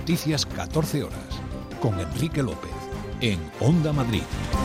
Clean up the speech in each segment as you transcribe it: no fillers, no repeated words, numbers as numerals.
Noticias 14 horas, con Enrique López, en Onda Madrid.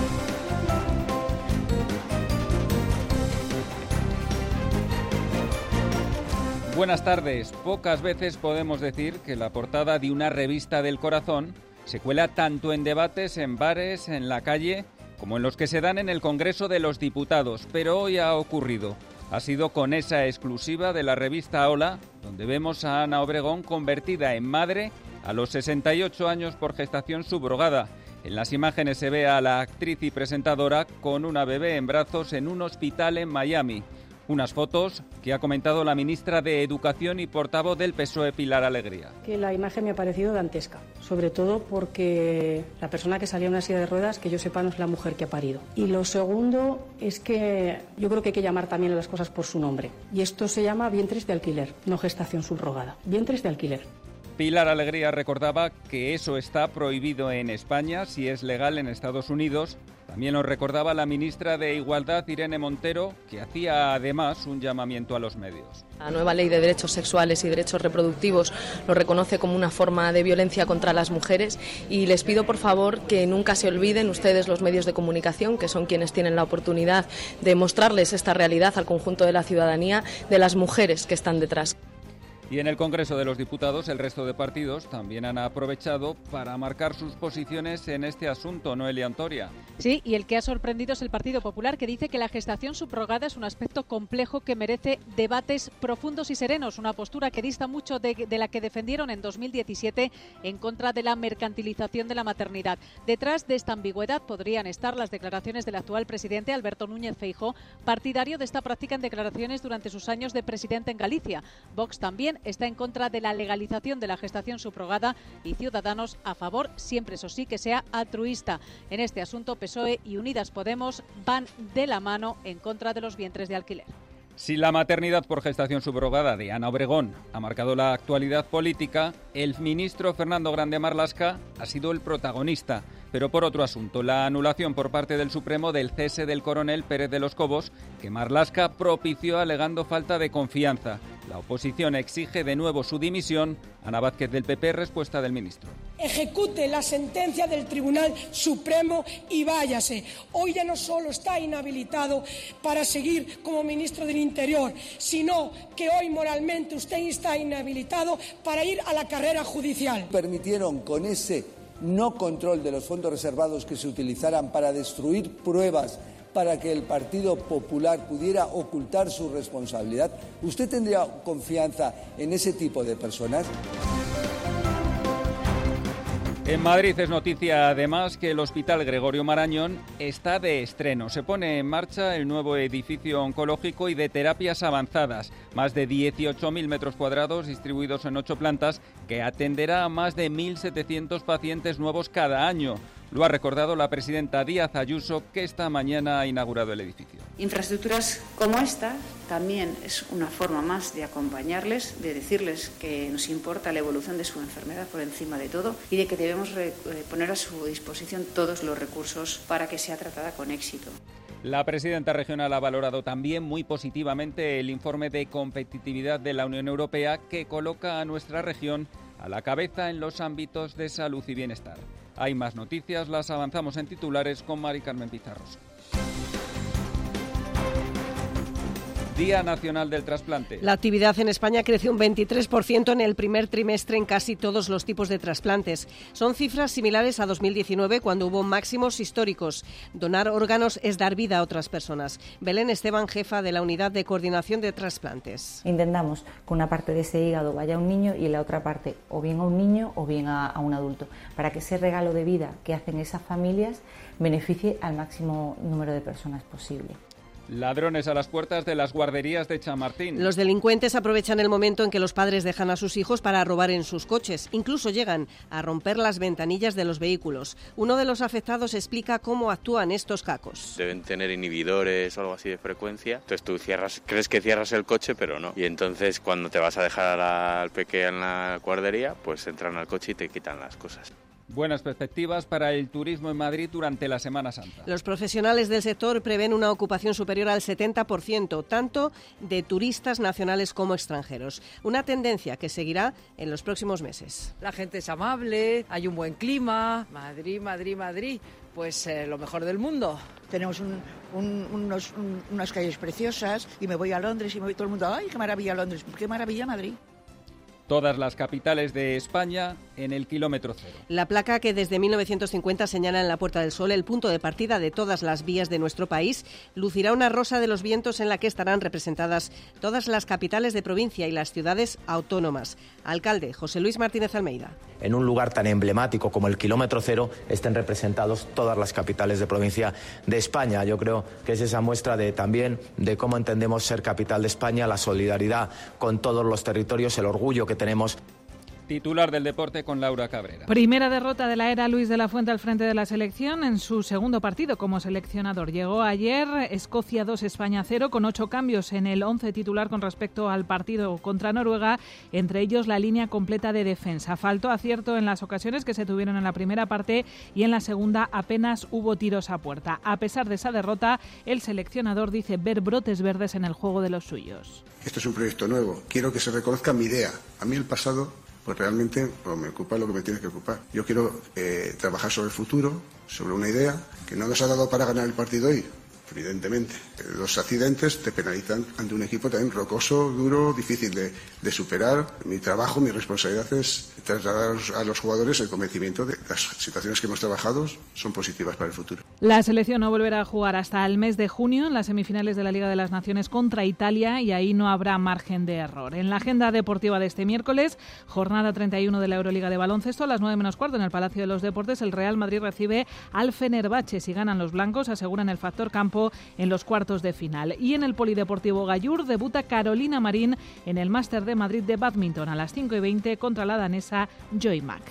Buenas tardes. Pocas veces podemos decir que la portada de una revista del corazón se cuela tanto en debates, en bares, en la calle, como en los que se dan en el Congreso de los Diputados. Pero hoy ha ocurrido. Ha sido con esa exclusiva de la revista Hola, donde vemos a Ana Obregón convertida en madre a los 68 años por gestación subrogada. En las imágenes se ve a la actriz y presentadora con una bebé en brazos en un hospital en Miami. Unas fotos que ha comentado la ministra de Educación y portavoz del PSOE, Pilar Alegría. Que la imagen me ha parecido dantesca, sobre todo porque la persona que salía en una silla de ruedas, que yo sepa, no es la mujer que ha parido. Y lo segundo es que yo creo que hay que llamar también a las cosas por su nombre. Y esto se llama vientres de alquiler, no gestación subrogada. Vientres de alquiler. Pilar Alegría recordaba que eso está prohibido en España, si es legal en Estados Unidos. También lo recordaba la ministra de Igualdad, Irene Montero, que hacía además un llamamiento a los medios. La nueva ley de derechos sexuales y derechos reproductivos lo reconoce como una forma de violencia contra las mujeres y les pido por favor que nunca se olviden ustedes, los medios de comunicación, que son quienes tienen la oportunidad de mostrarles esta realidad al conjunto de la ciudadanía, de las mujeres que están detrás. Y en el Congreso de los Diputados, el resto de partidos también han aprovechado para marcar sus posiciones en este asunto, Noelia Antoria. Sí, y el que ha sorprendido es el Partido Popular, que dice que la gestación subrogada es un aspecto complejo que merece debates profundos y serenos, una postura que dista mucho de la que defendieron en 2017 en contra de la mercantilización de la maternidad. Detrás de esta ambigüedad podrían estar las declaraciones del actual presidente Alberto Núñez Feijóo, partidario de esta práctica en declaraciones durante sus años de presidente en Galicia. Vox también está en contra de la legalización de la gestación subrogada y Ciudadanos a favor, siempre eso sí, que sea altruista. En este asunto, PSOE y Unidas Podemos van de la mano en contra de los vientres de alquiler. Si la maternidad por gestación subrogada de Ana Obregón ha marcado la actualidad política, el ministro Fernando Grande Marlaska ha sido el protagonista. Pero por otro asunto, la anulación por parte del Supremo del cese del coronel Pérez de los Cobos, que Marlaska propició alegando falta de confianza. La oposición exige de nuevo su dimisión. Ana Vázquez del PP, respuesta del ministro. Ejecute la sentencia del Tribunal Supremo y váyase. Hoy ya no solo está inhabilitado para seguir como ministro del Interior, sino que hoy moralmente usted está inhabilitado para ir a la carrera judicial. Permitieron con ese no control de los fondos reservados que se utilizaran para destruir pruebas para que el Partido Popular pudiera ocultar su responsabilidad. ¿Usted tendría confianza en ese tipo de personas? En Madrid es noticia además que el Hospital Gregorio Marañón está de estreno. Se pone en marcha el nuevo edificio oncológico y de terapias avanzadas. Más de 18.000 metros cuadrados distribuidos en 8 plantas que atenderá a más de 1.700 pacientes nuevos cada año. Lo ha recordado la presidenta Díaz Ayuso, que esta mañana ha inaugurado el edificio. Infraestructuras como esta también es una forma más de acompañarles, de decirles que nos importa la evolución de su enfermedad por encima de todo y de que debemos poner a su disposición todos los recursos para que sea tratada con éxito. La presidenta regional ha valorado también muy positivamente el informe de competitividad de la Unión Europea que coloca a nuestra región a la cabeza en los ámbitos de salud y bienestar. Hay más noticias, las avanzamos en titulares con Mari Carmen Pizarrosa. Día Nacional del Trasplante. La actividad en España creció un 23% en el primer trimestre en casi todos los tipos de trasplantes. Son cifras similares a 2019, cuando hubo máximos históricos. Donar órganos es dar vida a otras personas. Belén Esteban, jefa de la Unidad de Coordinación de Trasplantes. Intentamos que una parte de ese hígado vaya a un niño y la otra parte o bien a un niño o bien a un adulto, para que ese regalo de vida que hacen esas familias beneficie al máximo número de personas posible. Ladrones a las puertas de las guarderías de Chamartín. Los delincuentes aprovechan el momento en que los padres dejan a sus hijos para robar en sus coches. Incluso llegan a romper las ventanillas de los vehículos. Uno de los afectados explica cómo actúan estos cacos. Deben tener inhibidores o algo así de frecuencia. Entonces tú crees que cierras el coche, pero no. Y entonces cuando te vas a dejar al peque en la guardería, pues entran al coche y te quitan las cosas. Buenas perspectivas para el turismo en Madrid durante la Semana Santa. Los profesionales del sector prevén una ocupación superior al 70%, tanto de turistas nacionales como extranjeros. Una tendencia que seguirá en los próximos meses. La gente es amable, hay un buen clima. Madrid, pues lo mejor del mundo. Tenemos unas calles preciosas y me voy a Londres y me voy todo el mundo. ¡Ay, qué maravilla Londres! ¡Qué maravilla Madrid! Todas las capitales de España en el kilómetro cero. La placa que desde 1950 señala en la Puerta del Sol el punto de partida de todas las vías de nuestro país lucirá una rosa de los vientos en la que estarán representadas todas las capitales de provincia y las ciudades autónomas. Alcalde José Luis Martínez Almeida. En un lugar tan emblemático como el kilómetro cero estén representados todas las capitales de provincia de España. Yo creo que es esa muestra también de cómo entendemos ser capital de España, la solidaridad con todos los territorios, el orgullo que tenemos. Titular del deporte con Laura Cabrera. Primera derrota de la era Luis de la Fuente al frente de la selección en su segundo partido como seleccionador. Llegó ayer Escocia 2, España 0, con 8 cambios en el 11 titular con respecto al partido contra Noruega, entre ellos la línea completa de defensa. Faltó acierto en las ocasiones que se tuvieron en la primera parte y en la segunda apenas hubo tiros a puerta. A pesar de esa derrota, el seleccionador dice ver brotes verdes en el juego de los suyos. Esto es un proyecto nuevo. Quiero que se reconozca mi idea. A mí el pasado pues realmente me ocupa lo que me tiene que ocupar. Yo quiero trabajar sobre el futuro, sobre una idea que no nos ha dado para ganar el partido hoy, evidentemente. Los accidentes te penalizan ante un equipo también rocoso, duro, difícil de superar. Mi trabajo, mi responsabilidad es trasladar a los jugadores el convencimiento de que las situaciones que hemos trabajado son positivas para el futuro. La selección no volverá a jugar hasta el mes de junio en las semifinales de la Liga de las Naciones contra Italia y ahí no habrá margen de error. En la agenda deportiva de este miércoles, jornada 31 de la Euroliga de baloncesto, a las 9:15 en el Palacio de los Deportes, el Real Madrid recibe al Fenerbahce. Si ganan los blancos, aseguran el factor campo en los cuartos de final. Y en el Polideportivo Gallur debuta Carolina Marín en el Máster de Madrid de Bádminton a las 5:20 contra la danesa Joy Mack.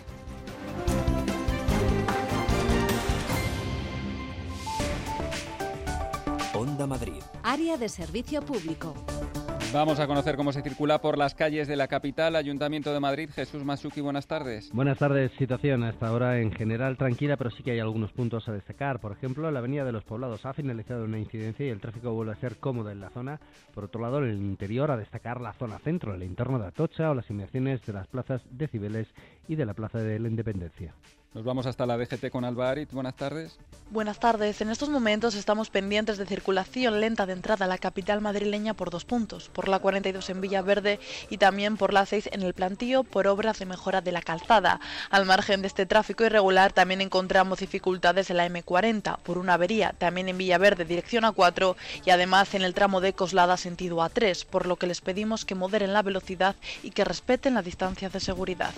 Onda Madrid. Área de servicio público. Vamos a conocer cómo se circula por las calles de la capital. Ayuntamiento de Madrid, Jesús Masuki, buenas tardes. Buenas tardes. Situación hasta ahora en general tranquila, pero sí que hay algunos puntos a destacar. Por ejemplo, la Avenida de los Poblados ha finalizado una incidencia y el tráfico vuelve a ser cómodo en la zona. Por otro lado, en el interior, a destacar la zona centro, el entorno de Atocha o las inmediaciones de las plazas de Cibeles y de la Plaza de la Independencia. Nos vamos hasta la DGT con Alba Arit. Buenas tardes. Buenas tardes. En estos momentos estamos pendientes de circulación lenta de entrada a la capital madrileña por 2 puntos, por la 42 en Villaverde y también por la 6 en el Plantío por obras de mejora de la calzada. Al margen de este tráfico irregular también encontramos dificultades en la M40 por una avería, también en Villaverde dirección A4 y además en el tramo de Coslada sentido A3, por lo que les pedimos que moderen la velocidad y que respeten las distancias de seguridad.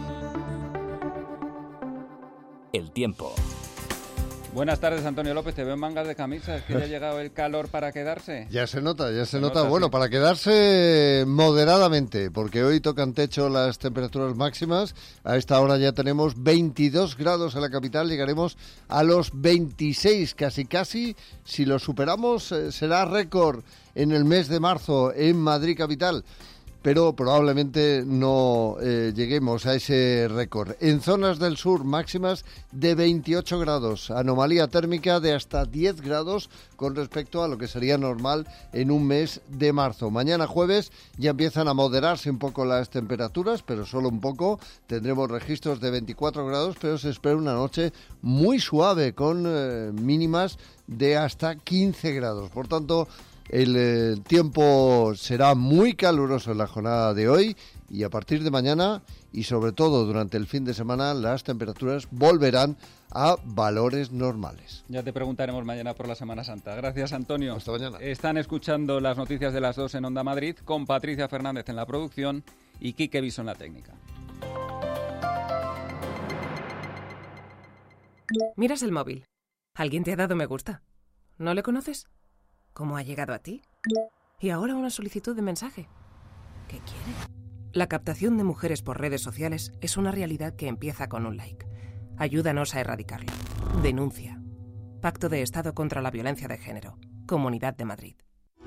El tiempo. Buenas tardes, Antonio López. Te veo en mangas de camisa. ¿Es que ya ha llegado el calor para quedarse? Ya se nota. Bueno, sí. Para quedarse moderadamente, porque hoy tocan techo las temperaturas máximas. A esta hora ya tenemos 22 grados en la capital. Llegaremos a los 26, casi. Si lo superamos, será récord en el mes de marzo en Madrid capital. Pero probablemente no lleguemos a ese récord. En zonas del sur, máximas de 28 grados, anomalía térmica de hasta 10 grados con respecto a lo que sería normal en un mes de marzo. Mañana jueves ya empiezan a moderarse un poco las temperaturas, pero solo un poco. Tendremos registros de 24 grados, pero se espera una noche muy suave con mínimas de hasta 15 grados. Por tanto, el tiempo será muy caluroso en la jornada de hoy y a partir de mañana y sobre todo durante el fin de semana las temperaturas volverán a valores normales. Ya te preguntaremos mañana por la Semana Santa. Gracias, Antonio. Hasta mañana. Están escuchando las noticias de las 2 en Onda Madrid con Patricia Fernández en la producción y Quique Viso en la técnica. Miras el móvil. ¿Alguien te ha dado me gusta? ¿No le conoces? ¿Cómo ha llegado a ti? Y ahora una solicitud de mensaje. ¿Qué quiere? La captación de mujeres por redes sociales es una realidad que empieza con un like. Ayúdanos a erradicarla. Denuncia. Pacto de Estado contra la Violencia de Género. Comunidad de Madrid.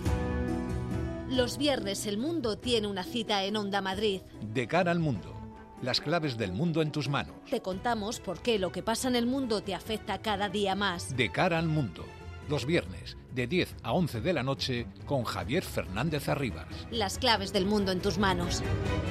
Los viernes el mundo tiene una cita en Onda Madrid. De cara al mundo. las claves del mundo en tus manos. Te contamos por qué lo que pasa en el mundo te afecta cada día más. De cara al mundo, los viernes de 10 a 11 de la noche con Javier Fernández Arribas. Las claves del mundo en tus manos.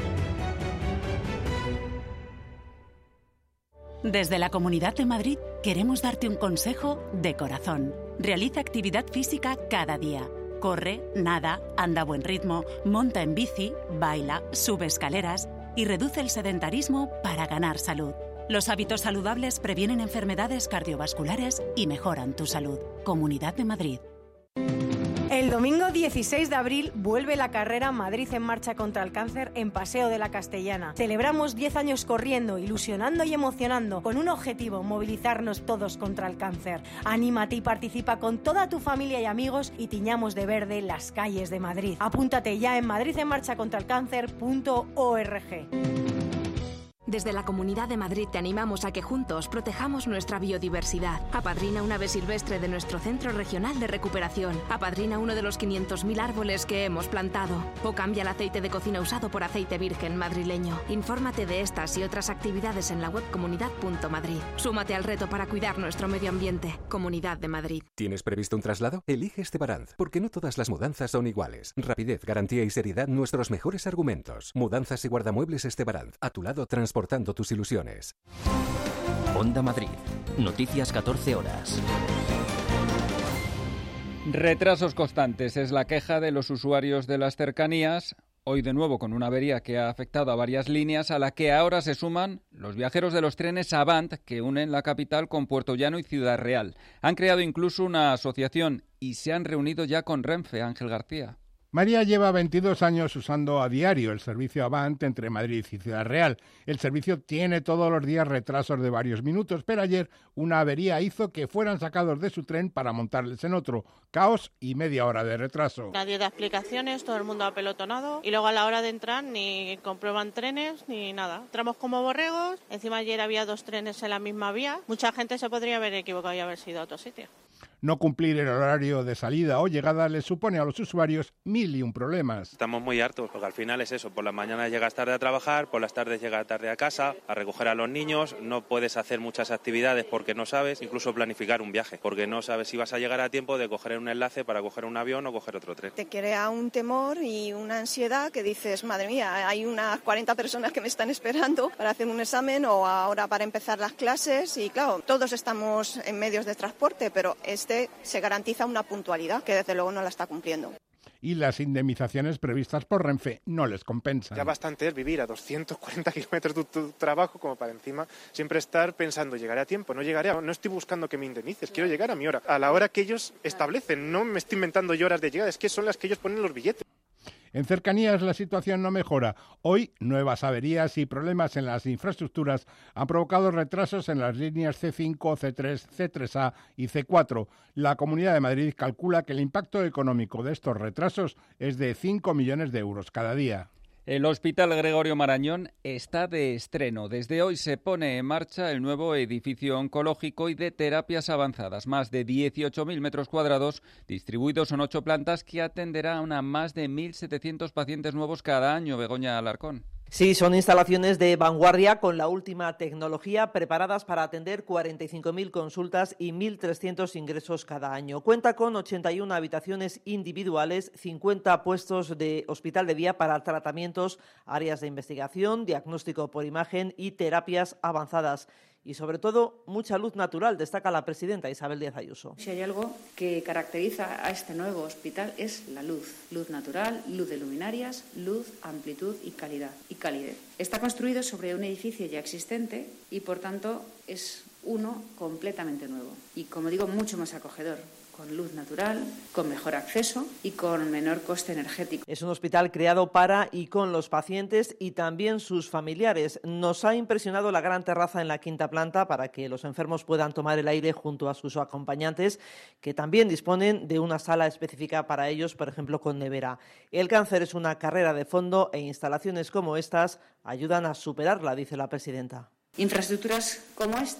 Desde la Comunidad de Madrid queremos darte un consejo de corazón. Realiza actividad física cada día. Corre, nada, anda a buen ritmo, monta en bici, baila, sube escaleras y reduce el sedentarismo para ganar salud. Los hábitos saludables previenen enfermedades cardiovasculares y mejoran tu salud. Comunidad de Madrid. El domingo 16 de abril vuelve la carrera Madrid en Marcha contra el Cáncer en Paseo de la Castellana. Celebramos 10 años corriendo, ilusionando y emocionando, con un objetivo: movilizarnos todos contra el cáncer. Anímate y participa con toda tu familia y amigos y tiñamos de verde las calles de Madrid. Apúntate ya en madridenmarchacontralcáncer.org. Desde la Comunidad de Madrid te animamos a que juntos protejamos nuestra biodiversidad. Apadrina un ave silvestre de nuestro Centro Regional de Recuperación. Apadrina uno de los 500.000 árboles que hemos plantado. O cambia el aceite de cocina usado por aceite virgen madrileño. Infórmate de estas y otras actividades en la web comunidad.madrid. Súmate al reto para cuidar nuestro medio ambiente. Comunidad de Madrid. ¿Tienes previsto un traslado? Elige Estebaranz, porque no todas las mudanzas son iguales. Rapidez, garantía y seriedad, nuestros mejores argumentos. Mudanzas y guardamuebles Estebaranz. A tu lado, transportando tus ilusiones. Onda Madrid. Noticias 14 horas. Retrasos constantes es la queja de los usuarios de las cercanías. Hoy de nuevo con una avería que ha afectado a varias líneas, a la que ahora se suman los viajeros de los trenes Avant que unen la capital con Puerto Llano y Ciudad Real. Han creado incluso una asociación y se han reunido ya con Renfe. Ángel García. María lleva 22 años usando a diario el servicio Avant entre Madrid y Ciudad Real. El servicio tiene todos los días retrasos de varios minutos, pero ayer una avería hizo que fueran sacados de su tren para montarles en otro. Caos y media hora de retraso. Nadie da explicaciones, todo el mundo apelotonado y luego a la hora de entrar ni comprueban trenes ni nada. Entramos como borregos, encima ayer había 2 trenes en la misma vía. Mucha gente se podría haber equivocado y haber sido a otro sitio. No cumplir el horario de salida o llegada les supone a los usuarios 1001 problemas. Estamos muy hartos, porque al final es eso, por las mañanas llegas tarde a trabajar, por las tardes llegas tarde a casa, a recoger a los niños, no puedes hacer muchas actividades porque no sabes, incluso planificar un viaje, porque no sabes si vas a llegar a tiempo de coger un enlace para coger un avión o coger otro tren. Te crea un temor y una ansiedad que dices, madre mía, hay unas 40 personas que me están esperando para hacer un examen o ahora para empezar las clases y claro, todos estamos en medios de transporte, pero se garantiza una puntualidad que desde luego no la está cumpliendo. Y las indemnizaciones previstas por Renfe no les compensan. Ya bastante es vivir a 240 kilómetros de tu trabajo como para encima siempre estar pensando, llegaré a tiempo, no llegaré, no estoy buscando que me indemnices, quiero llegar a mi hora, a la hora que ellos establecen, no me estoy inventando yo horas de llegada, es que son las que ellos ponen los billetes. En cercanías la situación no mejora. Hoy, nuevas averías y problemas en las infraestructuras han provocado retrasos en las líneas C5, C3, C3A y C4. La Comunidad de Madrid calcula que el impacto económico de estos retrasos es de 5 millones de euros cada día. El Hospital Gregorio Marañón está de estreno. Desde hoy se pone en marcha el nuevo edificio oncológico y de terapias avanzadas. Más de 18.000 metros cuadrados distribuidos en 8 plantas que atenderá a más de 1.700 pacientes nuevos cada año. Begoña Alarcón. Sí, son instalaciones de vanguardia con la última tecnología preparadas para atender 45.000 consultas y 1.300 ingresos cada año. Cuenta con 81 habitaciones individuales, 50 puestos de hospital de día para tratamientos, áreas de investigación, diagnóstico por imagen y terapias avanzadas. Y sobre todo, mucha luz natural, destaca la presidenta Isabel Díaz Ayuso. Si hay algo que caracteriza a este nuevo hospital es la luz. Luz natural, luz de luminarias, luz, amplitud y calidad y calidez. Está construido sobre un edificio ya existente y, por tanto, es uno completamente nuevo. Y, como digo, mucho más acogedor. Con luz natural, con mejor acceso y con menor coste energético. Es un hospital creado para y con los pacientes y también sus familiares. Nos ha impresionado la gran terraza en la 5ª planta para que los enfermos puedan tomar el aire junto a sus acompañantes, que también disponen de una sala específica para ellos, por ejemplo, con nevera. El cáncer es una carrera de fondo e instalaciones como estas ayudan a superarla, dice la presidenta. Infraestructuras como estas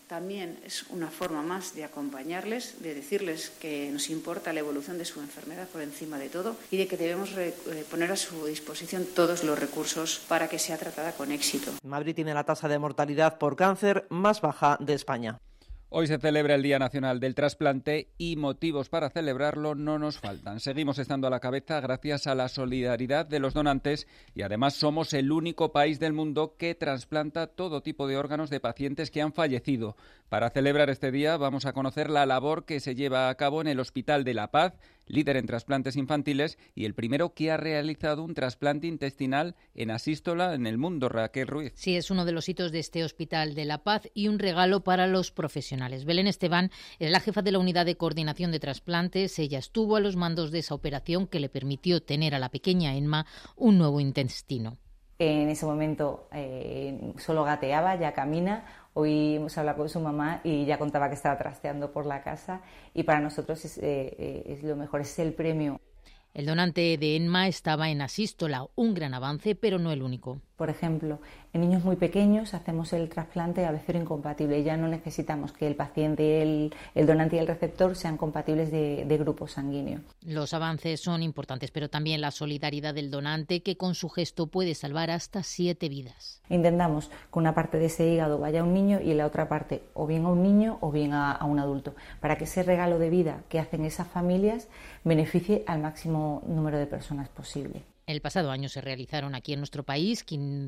también es una forma más de acompañarles, de decirles que nos importa la evolución de su enfermedad por encima de todo y de que debemos poner a su disposición todos los recursos para que sea tratada con éxito. Madrid tiene la tasa de mortalidad por cáncer más baja de España. Hoy se celebra el Día Nacional del Trasplante y motivos para celebrarlo no nos faltan. Seguimos estando a la cabeza gracias a la solidaridad de los donantes y además somos el único país del mundo que trasplanta todo tipo de órganos de pacientes que han fallecido. Para celebrar este día vamos a conocer la labor que se lleva a cabo en el Hospital de la Paz, líder en trasplantes infantiles y el primero que ha realizado un trasplante intestinal en asístola en el mundo, Raquel Ruiz. Sí, es uno de los hitos de este Hospital de la Paz y un regalo para los profesionales. Belén Esteban es la jefa de la Unidad de Coordinación de Trasplantes. Ella estuvo a los mandos de esa operación que le permitió tener a la pequeña Emma un nuevo intestino. En ese momento solo gateaba, ya camina. Hoy hemos hablado con su mamá y ya contaba que estaba trasteando por la casa y para nosotros es lo mejor, es el premio. El donante de Emma estaba en asístola, un gran avance, pero no el único. Por ejemplo, en niños muy pequeños hacemos el trasplante a becero incompatible. Ya no necesitamos que el paciente, el donante y el receptor sean compatibles de grupo sanguíneo. Los avances son importantes, pero también la solidaridad del donante, que con su gesto puede salvar hasta 7 vidas. Intentamos que una parte de ese hígado vaya a un niño y la otra parte o bien a un niño o bien a un adulto, para que ese regalo de vida que hacen esas familias beneficie al máximo número de personas posible. El pasado año se realizaron aquí en nuestro país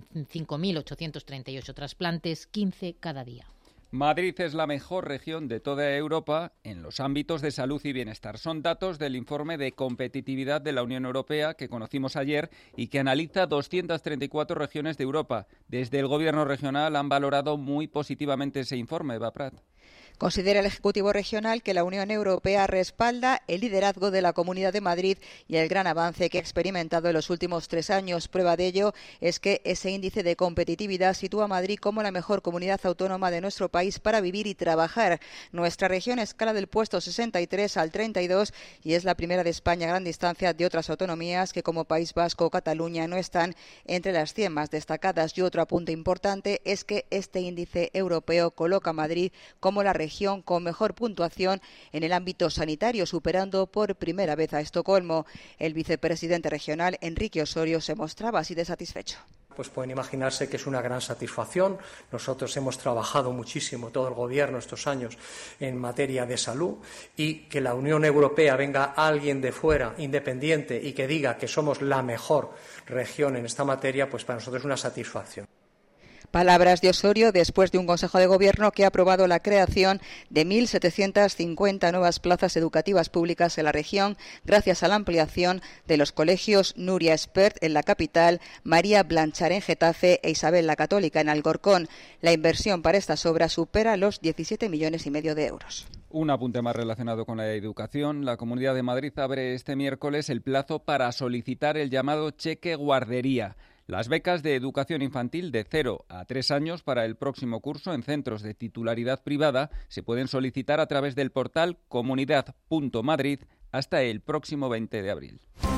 5.838 trasplantes, 15 cada día. Madrid es la mejor región de toda Europa en los ámbitos de salud y bienestar. Son datos del informe de competitividad de la Unión Europea que conocimos ayer y que analiza 234 regiones de Europa. Desde el Gobierno regional han valorado muy positivamente ese informe, Eva Prat. Considera el Ejecutivo Regional que la Unión Europea respalda el liderazgo de la Comunidad de Madrid y el gran avance que ha experimentado en los últimos 3 años. Prueba de ello es que ese índice de competitividad sitúa a Madrid como la mejor comunidad autónoma de nuestro país para vivir y trabajar. Nuestra región escala del puesto 63 al 32 y es la primera de España a gran distancia de otras autonomías que, como País Vasco o Cataluña, no están entre las 100 más destacadas. Y otro apunte importante es que este índice europeo coloca a Madrid como la región con mejor puntuación en el ámbito sanitario, superando por primera vez a Estocolmo. El vicepresidente regional, Enrique Osorio, se mostraba así de satisfecho. Pues pueden imaginarse que es una gran satisfacción. Nosotros hemos trabajado muchísimo, todo el Gobierno, estos años en materia de salud, y que la Unión Europea venga alguien de fuera, independiente, y que diga que somos la mejor región en esta materia, pues para nosotros es una satisfacción. Palabras de Osorio después de un Consejo de Gobierno que ha aprobado la creación de 1.750 nuevas plazas educativas públicas en la región, gracias a la ampliación de los colegios Nuria Espert en la capital, María Blanchar en Getafe e Isabel la Católica en Alcorcón. La inversión para estas obras supera los 17,5 millones de euros. Un apunte más relacionado con la educación. La Comunidad de Madrid abre este miércoles el plazo para solicitar el llamado cheque guardería. Las becas de educación infantil de 0 a 3 años para el próximo curso en centros de titularidad privada se pueden solicitar a través del portal comunidad.madrid hasta el próximo 20 de abril.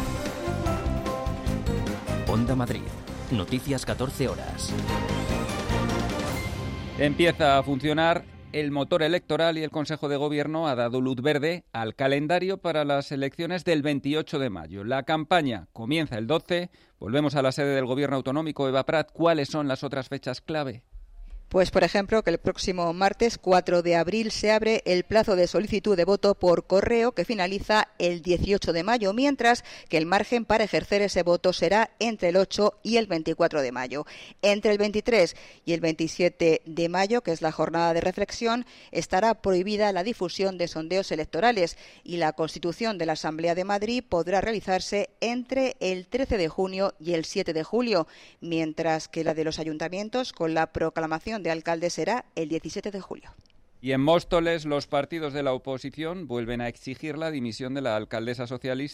Onda Madrid. Noticias 14 horas. Empieza a funcionar el motor electoral y el Consejo de Gobierno ha dado luz verde al calendario para las elecciones del 28 de mayo. La campaña comienza el 12. Volvemos a la sede del Gobierno autonómico. Eva Prat, ¿cuáles son las otras fechas clave? Pues, por ejemplo, que el próximo martes 4 de abril se abre el plazo de solicitud de voto por correo que finaliza el 18 de mayo, mientras que el margen para ejercer ese voto será entre el 8 y el 24 de mayo. Entre el 23 y el 27 de mayo, que es la jornada de reflexión, estará prohibida la difusión de sondeos electorales y la constitución de la Asamblea de Madrid podrá realizarse entre el 13 de junio y el 7 de julio, mientras que la de los ayuntamientos, con la proclamación de alcalde, será el 17 de julio. Y en Móstoles, los partidos de la oposición vuelven a exigir la dimisión de la alcaldesa socialista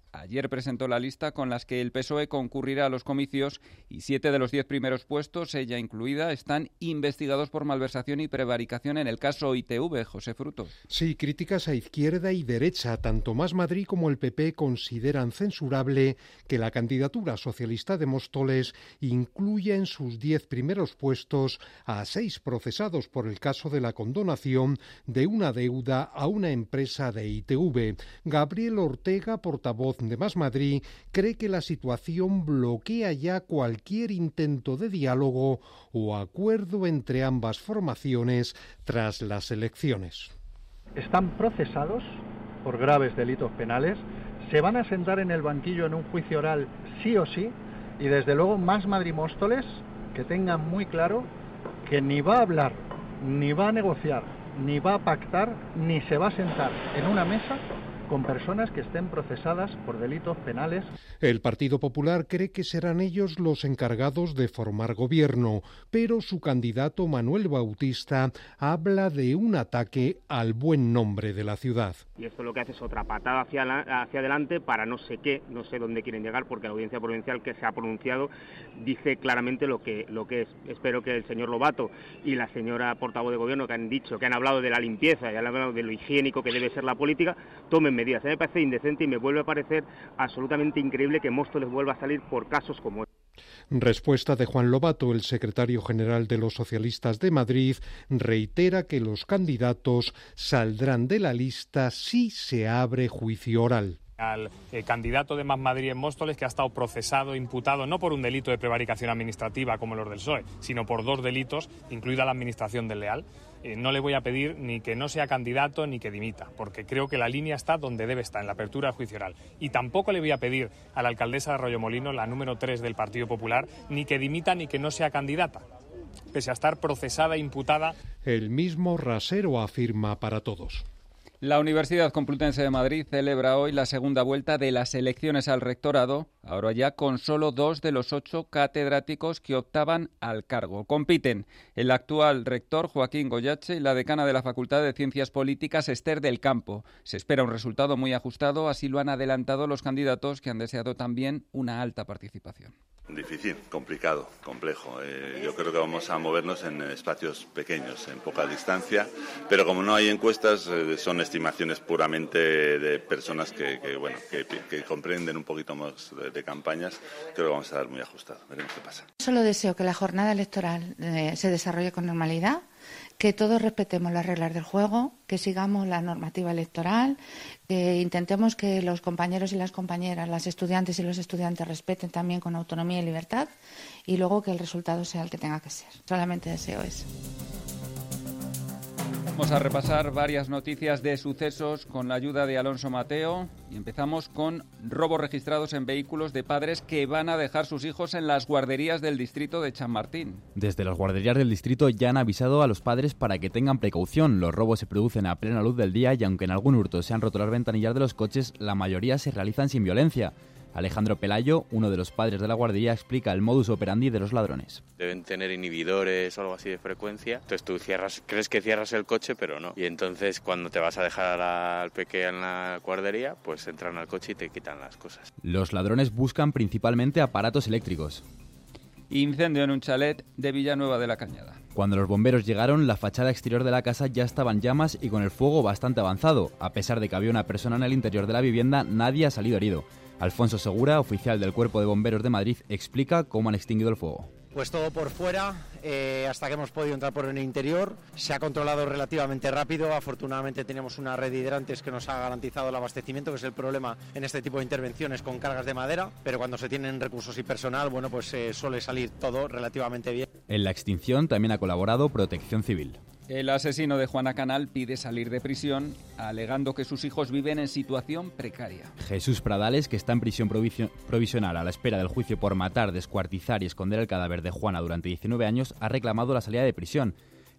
ayer presentó la lista con las que el PSOE concurrirá a los comicios y 7 de los 10 primeros puestos, ella incluida, están investigados por malversación y prevaricación en el caso ITV. José Frutos. Sí, críticas a izquierda y derecha. Tanto Más Madrid como el PP consideran censurable que la candidatura socialista de Móstoles incluya en sus 10 primeros puestos a 6 procesados por el caso de la condonación de una deuda a una empresa de ITV. Gabriel Ortega, portavoz de Más Madrid, cree que la situación bloquea ya cualquier intento de diálogo o acuerdo entre ambas formaciones tras las elecciones. Están procesados por graves delitos penales, se van a sentar en el banquillo en un juicio oral sí o sí, y desde luego Más Madrid Móstoles, que tengan muy claro que ni va a hablar, ni va a negociar, ni va a pactar, ni se va a sentar en una mesa con personas que estén procesadas por delitos penales. El Partido Popular cree que serán ellos los encargados de formar gobierno, pero su candidato Manuel Bautista habla de un ataque al buen nombre de la ciudad. Y esto lo que hace es otra patada hacia adelante para no sé qué, no sé dónde quieren llegar, porque la audiencia provincial que se ha pronunciado dice claramente lo que es. Espero que el señor Lobato y la señora portavoz de gobierno, que han dicho, que han hablado de la limpieza y han hablado de lo higiénico que debe ser la política, tomen medidas. A mí me parece indecente y me vuelve a parecer absolutamente increíble que Móstoles vuelva a salir por casos como este. Respuesta de Juan Lobato, el secretario general de los socialistas de Madrid, reitera que los candidatos saldrán de la lista si se abre juicio oral. Al candidato de Más Madrid en Móstoles, que ha estado procesado, imputado, no por un delito de prevaricación administrativa como los del PSOE, sino por 2 delitos, incluida la administración desleal. No le voy a pedir ni que no sea candidato ni que dimita, porque creo que la línea está donde debe estar, en la apertura de juicio oral. Y tampoco le voy a pedir a la alcaldesa de Arroyomolinos, la número 3 del Partido Popular, ni que dimita ni que no sea candidata, pese a estar procesada e imputada. El mismo rasero afirma para todos. La Universidad Complutense de Madrid celebra hoy la segunda vuelta de las elecciones al rectorado, ahora ya con solo 2 de los 8 catedráticos que optaban al cargo. Compiten el actual rector Joaquín Goyache y la decana de la Facultad de Ciencias Políticas Esther del Campo. Se espera un resultado muy ajustado, así lo han adelantado los candidatos, que han deseado también una alta participación. Difícil, complicado, complejo. Yo creo que vamos a movernos en espacios pequeños, en poca distancia, pero como no hay encuestas, son estimaciones puramente de personas que comprenden un poquito más de campañas. Creo que vamos a dar muy ajustado. Veremos qué pasa. Solo deseo que la jornada electoral se desarrolle con normalidad, que todos respetemos las reglas del juego, que sigamos la normativa electoral, que intentemos que los compañeros y las compañeras, las estudiantes y los estudiantes respeten también con autonomía y libertad, y luego que el resultado sea el que tenga que ser. Solamente deseo eso. Vamos a repasar varias noticias de sucesos con la ayuda de Alonso Mateo y empezamos con robos registrados en vehículos de padres que van a dejar sus hijos en las guarderías del distrito de Chamartín. Desde las guarderías del distrito ya han avisado a los padres para que tengan precaución. Los robos se producen a plena luz del día y aunque en algún hurto se han roto las ventanillas de los coches, la mayoría se realizan sin violencia. Alejandro Pelayo, uno de los padres de la guardería, explica el modus operandi de los ladrones. Deben tener inhibidores o algo así de frecuencia. Entonces tú crees que cierras el coche, pero no. Y entonces cuando te vas a dejar al peque en la guardería, pues entran al coche y te quitan las cosas. Los ladrones buscan principalmente aparatos eléctricos. Incendio en un chalet de Villanueva de la Cañada. Cuando los bomberos llegaron, la fachada exterior de la casa ya estaba en llamas y con el fuego bastante avanzado. A pesar de que había una persona en el interior de la vivienda, nadie ha salido herido. Alfonso Segura, oficial del Cuerpo de Bomberos de Madrid, explica cómo han extinguido el fuego. Pues todo por fuera, hasta que hemos podido entrar por el interior. Se ha controlado relativamente rápido. Afortunadamente tenemos una red de hidrantes que nos ha garantizado el abastecimiento, que es el problema en este tipo de intervenciones con cargas de madera. Pero cuando se tienen recursos y personal, bueno, pues suele salir todo relativamente bien. En la extinción también ha colaborado Protección Civil. El asesino de Juana Canal pide salir de prisión, alegando que sus hijos viven en situación precaria. Jesús Pradales, que está en prisión provisional a la espera del juicio por matar, descuartizar y esconder el cadáver de Juana durante 19 años, ha reclamado la salida de prisión.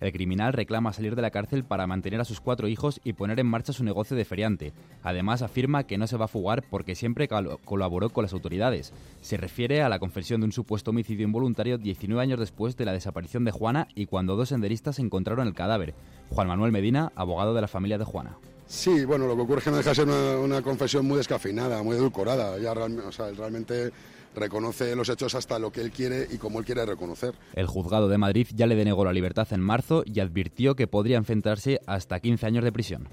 El criminal reclama salir de la cárcel para mantener a sus 4 hijos y poner en marcha su negocio de feriante. Además, afirma que no se va a fugar porque siempre colaboró con las autoridades. Se refiere a la confesión de un supuesto homicidio involuntario 19 años después de la desaparición de Juana y cuando 2 senderistas encontraron el cadáver. Juan Manuel Medina, abogado de la familia de Juana. Sí, bueno, lo que ocurre es que no deja de ser una confesión muy descafeinada, muy edulcorada. Ya realmente reconoce los hechos hasta lo que él quiere y como él quiere reconocer. El juzgado de Madrid ya le denegó la libertad en marzo y advirtió que podría enfrentarse hasta 15 años de prisión.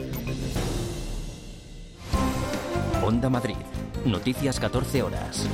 Onda Madrid. Noticias 14 horas.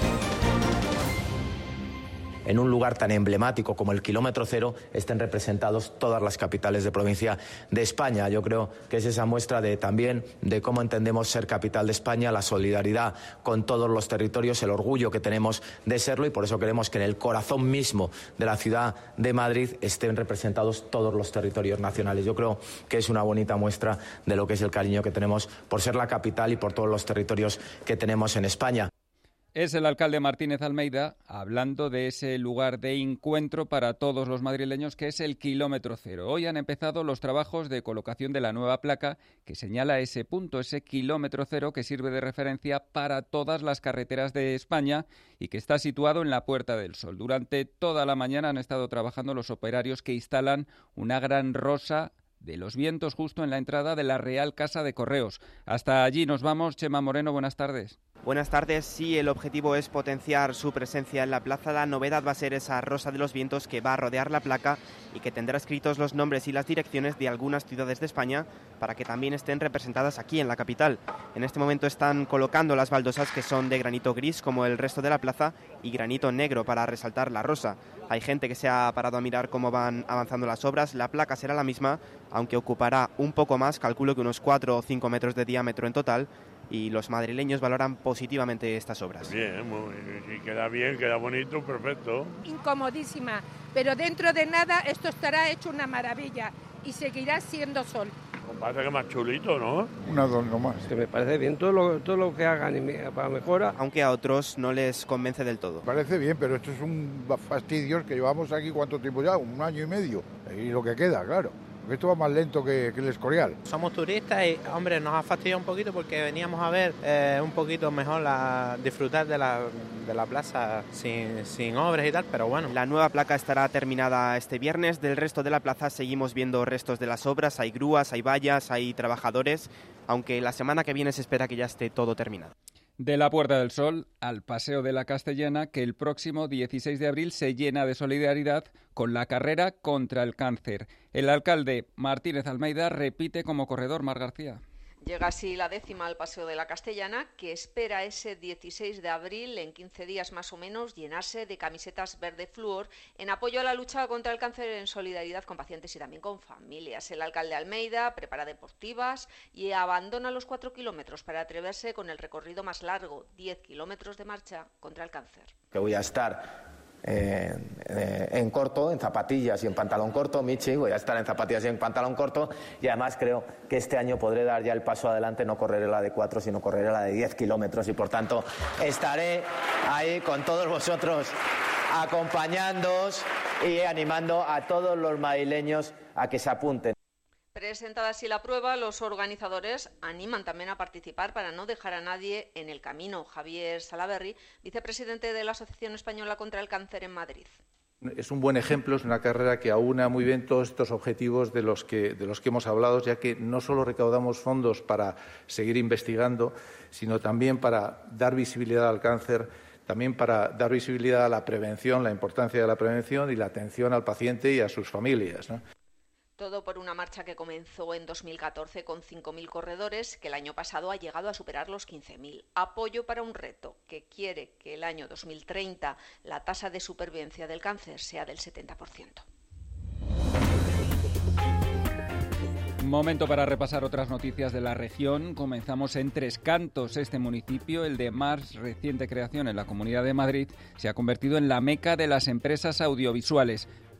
En un lugar tan emblemático como el kilómetro cero estén representados todas las capitales de provincia de España. Yo creo que es esa muestra también de cómo entendemos ser capital de España, la solidaridad con todos los territorios, el orgullo que tenemos de serlo, y por eso queremos que en el corazón mismo de la ciudad de Madrid estén representados todos los territorios nacionales. Yo creo que es una bonita muestra de lo que es el cariño que tenemos por ser la capital y por todos los territorios que tenemos en España. Es el alcalde Martínez Almeida hablando de ese lugar de encuentro para todos los madrileños que es el kilómetro cero. Hoy han empezado los trabajos de colocación de la nueva placa que señala ese punto, ese kilómetro cero que sirve de referencia para todas las carreteras de España y que está situado en la Puerta del Sol. Durante toda la mañana han estado trabajando los operarios que instalan una gran rosa de los vientos justo en la entrada de la Real Casa de Correos. Hasta allí nos vamos. Chema Moreno, buenas tardes. Buenas tardes. Sí, el objetivo es potenciar su presencia en la plaza. La novedad va a ser esa rosa de los vientos que va a rodear la placa y que tendrá escritos los nombres y las direcciones de algunas ciudades de España para que también estén representadas aquí en la capital. En este momento están colocando las baldosas que son de granito gris como el resto de la plaza y granito negro para resaltar la rosa. Hay gente que se ha parado a mirar cómo van avanzando las obras. La placa será la misma, aunque ocupará un poco más, calculo que unos 4 o 5 metros de diámetro en total, y los madrileños valoran positivamente estas obras. Bien, si queda bien, queda bonito, perfecto. Incomodísima, pero dentro de nada esto estará hecho una maravilla y seguirá siendo sol. Me parece que más chulito, ¿no? Un adorno más. Que me parece bien todo lo que hagan para mejora. Aunque a otros no les convence del todo. Me parece bien, pero esto es un fastidio que llevamos aquí, ¿cuánto tiempo ya? 1 año y medio. Y lo que queda, claro. Porque esto va más lento que el Escorial. Somos turistas y, hombre, nos ha fastidiado un poquito porque veníamos a ver un poquito mejor disfrutar de la plaza sin obras y tal, pero bueno. La nueva placa estará terminada este viernes. Del resto de la plaza seguimos viendo restos de las obras. Hay grúas, hay vallas, hay trabajadores, aunque la semana que viene se espera que ya esté todo terminado. De la Puerta del Sol al Paseo de la Castellana, que el próximo 16 de abril se llena de solidaridad con la carrera contra el cáncer. El alcalde Martínez Almeida repite como corredor. Mar García. Llega así la 10ª al Paseo de la Castellana, que espera ese 16 de abril, en 15 días más o menos, llenarse de camisetas verde flúor en apoyo a la lucha contra el cáncer, en solidaridad con pacientes y también con familias. El alcalde Almeida prepara deportivas y abandona los 4 kilómetros para atreverse con el recorrido más largo, 10 kilómetros de marcha contra el cáncer. Que voy a estar en corto, en zapatillas y en pantalón corto, Michi, voy a estar en zapatillas y en pantalón corto, y además creo que este año podré dar ya el paso adelante, no correré la de 4, sino correré la de 10 kilómetros, y por tanto estaré ahí con todos vosotros acompañándoos y animando a todos los madrileños a que se apunten. Presentada así la prueba, los organizadores animan también a participar para no dejar a nadie en el camino. Javier Salaberry, vicepresidente de la Asociación Española contra el Cáncer en Madrid. Es un buen ejemplo, es una carrera que aúna muy bien todos estos objetivos de los que hemos hablado, ya que no solo recaudamos fondos para seguir investigando, sino también para dar visibilidad al cáncer, también para dar visibilidad a la prevención, la importancia de la prevención y la atención al paciente y a sus familias, ¿no? Todo por una marcha que comenzó en 2014 con 5.000 corredores, que el año pasado ha llegado a superar los 15.000. Apoyo para un reto que quiere que el año 2030 la tasa de supervivencia del cáncer sea del 70%. Momento para repasar otras noticias de la región. Comenzamos en Tres Cantos. Este municipio, el de más reciente creación en la Comunidad de Madrid, se ha convertido en la meca de las empresas audiovisuales.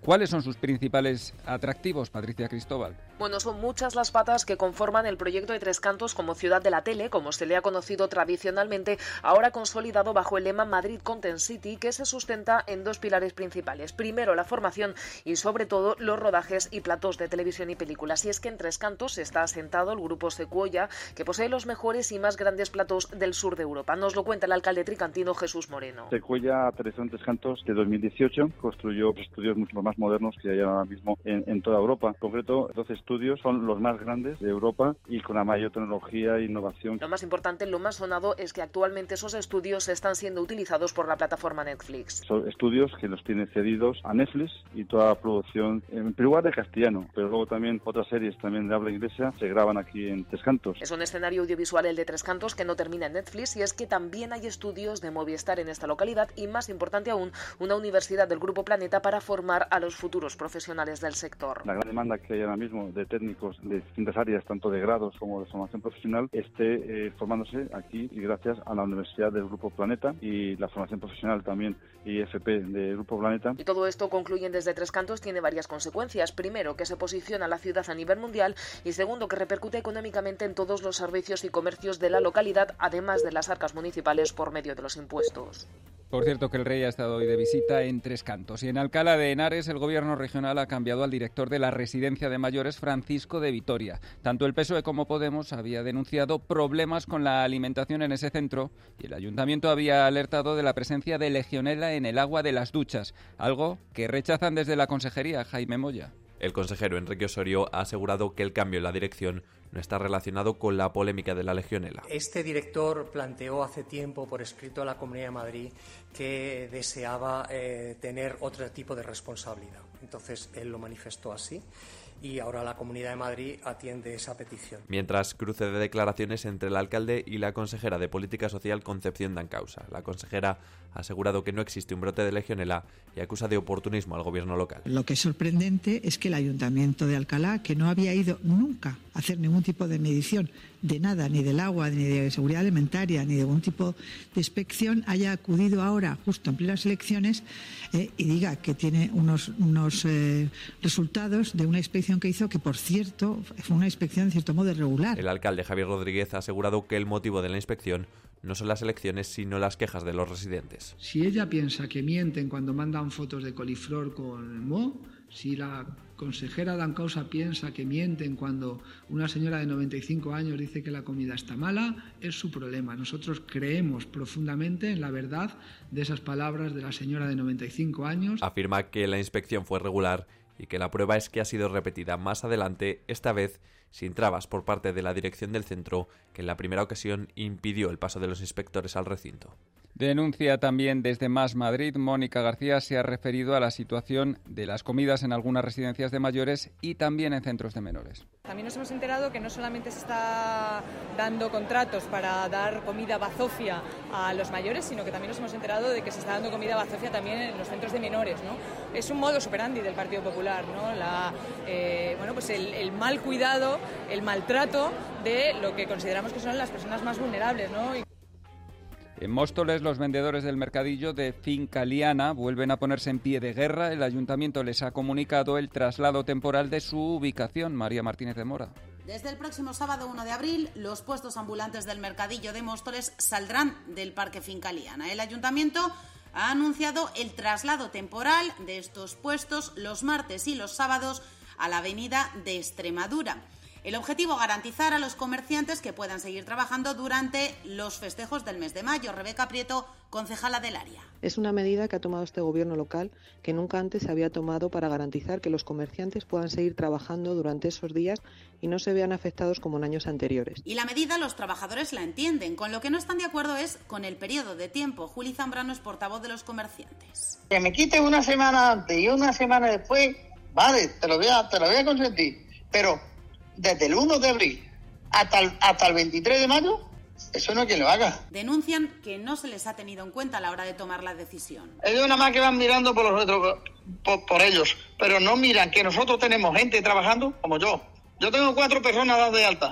¿Cuáles son sus principales atractivos, Patricia Cristóbal? Bueno, son muchas las patas que conforman el proyecto de Tres Cantos como ciudad de la tele, como se le ha conocido tradicionalmente, ahora consolidado bajo el lema Madrid Content City, que se sustenta en dos pilares principales. Primero, la formación y, sobre todo, los rodajes y platós de televisión y películas. Y es que en Tres Cantos está asentado el grupo Sequoia, que posee los mejores y más grandes platós del sur de Europa. Nos lo cuenta el alcalde tricantino Jesús Moreno. Sequoia aterrizó en Tres Cantos de 2018, construyó estudios mucho más modernos que hay ahora mismo en toda Europa. En concreto, 12 estudios son los más grandes de Europa y con la mayor tecnología e innovación. Lo más importante, lo más sonado, es que actualmente esos estudios están siendo utilizados por la plataforma Netflix. Son estudios que los tiene cedidos a Netflix y toda la producción, en primer lugar de castellano, pero luego también otras series también de habla inglesa se graban aquí en Tres Cantos. Es un escenario audiovisual, el de Tres Cantos, que no termina en Netflix, y es que también hay estudios de Movistar en esta localidad y, más importante aún, una universidad del Grupo Planeta para formar a los futuros profesionales del sector. La gran demanda que hay ahora mismo de técnicos de distintas áreas, tanto de grados como de formación profesional, esté formándose aquí y gracias a la Universidad del Grupo Planeta y la formación profesional también IFP del Grupo Planeta. Y todo esto, concluyen desde Tres Cantos, tiene varias consecuencias. Primero, que se posiciona la ciudad a nivel mundial, y segundo, que repercute económicamente en todos los servicios y comercios de la localidad, además de las arcas municipales por medio de los impuestos. Por cierto, que el rey ha estado hoy de visita en Tres Cantos. Y en Alcalá de Henares, el gobierno regional ha cambiado al director de la residencia de mayores, Francisco de Vitoria. Tanto el PSOE como Podemos había denunciado problemas con la alimentación en ese centro, y el ayuntamiento había alertado de la presencia de legionela en el agua de las duchas, algo que rechazan desde la consejería. Jaime Moya. El consejero Enrique Osorio ha asegurado que el cambio en la dirección no está relacionado con la polémica de la legionela. Este director planteó hace tiempo por escrito a la Comunidad de Madrid que deseaba tener otro tipo de responsabilidad. Entonces él lo manifestó así y ahora la Comunidad de Madrid atiende esa petición. Mientras, cruce de declaraciones entre el alcalde y la consejera de Política Social, Concepción Dancausa. La consejera ha asegurado que no existe un brote de legionela y acusa de oportunismo al gobierno local. Lo que es sorprendente es que el Ayuntamiento de Alcalá, que no había ido nunca a hacer ningún tipo de medición de nada, ni del agua, ni de seguridad alimentaria, ni de ningún tipo de inspección, haya acudido ahora, justo en plenas elecciones, y diga que tiene unos resultados de una inspección que hizo, que por cierto fue una inspección de cierto modo irregular. El alcalde Javier Rodríguez ha asegurado que el motivo de la inspección no son las elecciones, sino las quejas de los residentes. Si ella piensa que mienten cuando mandan fotos de coliflor con moho, si la consejera Dancausa piensa que mienten cuando una señora de 95 años dice que la comida está mala, es su problema. Nosotros creemos profundamente en la verdad de esas palabras de la señora de 95 años. Afirma que la inspección fue regular y que la prueba es que ha sido repetida más adelante, esta vez sin trabas por parte de la dirección del centro, que en la primera ocasión impidió el paso de los inspectores al recinto. Denuncia también desde Más Madrid. Mónica García se ha referido a la situación de las comidas en algunas residencias de mayores y también en centros de menores. También nos hemos enterado que no solamente se está dando contratos para dar comida bazofia a los mayores, sino que también nos hemos enterado de que se está dando comida bazofia también en los centros de menores, ¿no? Es un modus operandi del Partido Popular, ¿no? El mal cuidado, el maltrato de lo que consideramos que son las personas más vulnerables, ¿no? En Móstoles, los vendedores del mercadillo de Finca Liana vuelven a ponerse en pie de guerra. El ayuntamiento les ha comunicado el traslado temporal de su ubicación. María Martínez de Mora. Desde el próximo sábado 1 de abril, los puestos ambulantes del mercadillo de Móstoles saldrán del Parque Finca Liana. El ayuntamiento ha anunciado el traslado temporal de estos puestos los martes y los sábados a la avenida de Extremadura. El objetivo, garantizar a los comerciantes que puedan seguir trabajando durante los festejos del mes de mayo. Rebeca Prieto, concejala del área. Es una medida que ha tomado este gobierno local que nunca antes se había tomado para garantizar que los comerciantes puedan seguir trabajando durante esos días y no se vean afectados como en años anteriores. Y la medida los trabajadores la entienden. Con lo que no están de acuerdo es con el periodo de tiempo. Juli Zambrano es portavoz de los comerciantes. Que me quite una semana antes y una semana después, vale, te lo voy a consentir, pero desde el 1 de abril hasta el 23 de mayo, eso no hay quien lo haga. Denuncian que no se les ha tenido en cuenta a la hora de tomar la decisión. Ellos nada más que van mirando por ellos, pero no miran que nosotros tenemos gente trabajando como yo. Yo tengo 4 personas dadas de alta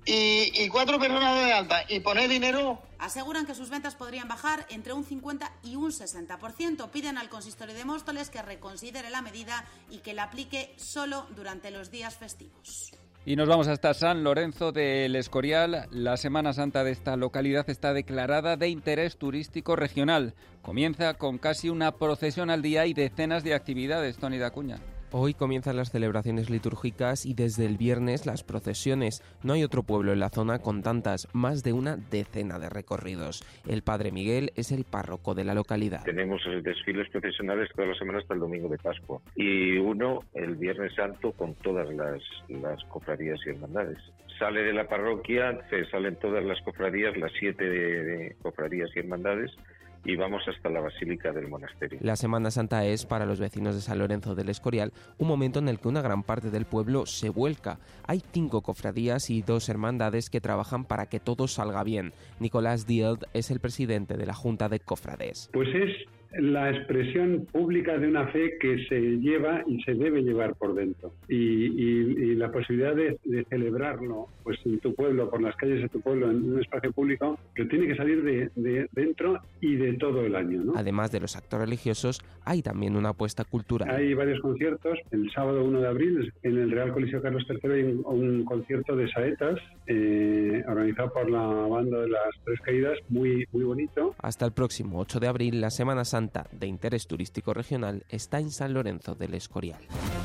y 4 personas de alta y poner dinero. Aseguran que sus ventas podrían bajar entre un 50 y un 60%. Piden al consistorio de Móstoles que reconsidere la medida y que la aplique solo durante los días festivos. Y nos vamos hasta San Lorenzo del Escorial. La Semana Santa de esta localidad está declarada de interés turístico regional. Comienza con casi una procesión al día y decenas de actividades, Toni Dacuña. Hoy comienzan las celebraciones litúrgicas y desde el viernes las procesiones. No hay otro pueblo en la zona con tantas, más de una decena de recorridos. El Padre Miguel es el párroco de la localidad. Tenemos desfiles procesionales toda la semana hasta el domingo de Pascua y uno el Viernes Santo con todas las cofradías y hermandades. Sale de la parroquia, salen todas las cofradías, las 7 de cofradías y hermandades, y vamos hasta la Basílica del Monasterio. La Semana Santa es, para los vecinos de San Lorenzo del Escorial, un momento en el que una gran parte del pueblo se vuelca. Hay 5 cofradías y 2 hermandades que trabajan para que todo salga bien. Nicolás Dield es el presidente de la Junta de Cofrades. Pues es la expresión pública de una fe que se lleva y se debe llevar por dentro. Y la posibilidad de celebrarlo pues en tu pueblo, por las calles de tu pueblo, en un espacio público, que tiene que salir de dentro y de todo el año, ¿no? Además de los actos religiosos, hay también una apuesta cultural. Hay varios conciertos. El sábado 1 de abril, en el Real Coliseo Carlos III, hay un concierto de saetas organizado por la banda de las Tres Caídas, muy, muy bonito. Hasta el próximo 8 de abril, la Semana Santa de interés turístico regional está en San Lorenzo del Escorial.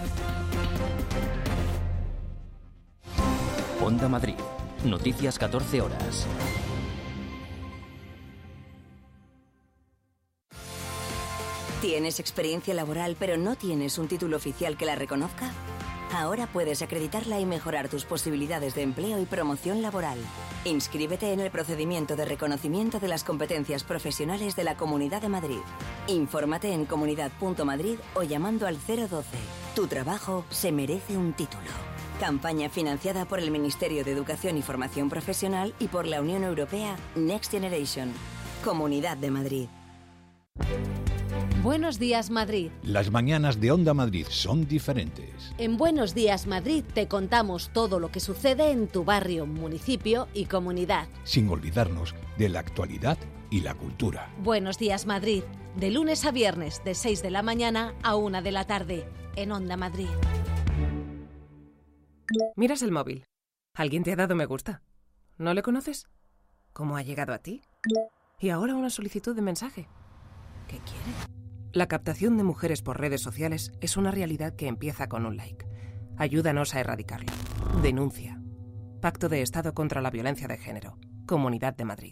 Onda Madrid. Noticias 14 horas. ¿Tienes experiencia laboral pero no tienes un título oficial que la reconozca? Ahora puedes acreditarla y mejorar tus posibilidades de empleo y promoción laboral. Inscríbete en el procedimiento de reconocimiento de las competencias profesionales de la Comunidad de Madrid. Infórmate en comunidad.madrid o llamando al 012. Tu trabajo se merece un título. Campaña financiada por el Ministerio de Educación y Formación Profesional y por la Unión Europea Next Generation. Comunidad de Madrid. Buenos días, Madrid. Las mañanas de Onda Madrid son diferentes. En Buenos días, Madrid te contamos todo lo que sucede en tu barrio, municipio y comunidad. Sin olvidarnos de la actualidad y la cultura. Buenos días, Madrid. De lunes a viernes, de 6 de la mañana a 1 de la tarde, en Onda Madrid. Miras el móvil. ¿Alguien te ha dado me gusta? ¿No le conoces? ¿Cómo ha llegado a ti? Y ahora una solicitud de mensaje. ¿Qué quiere? La captación de mujeres por redes sociales es una realidad que empieza con un like. Ayúdanos a erradicarlo. Denuncia. Pacto de Estado contra la Violencia de Género. Comunidad de Madrid.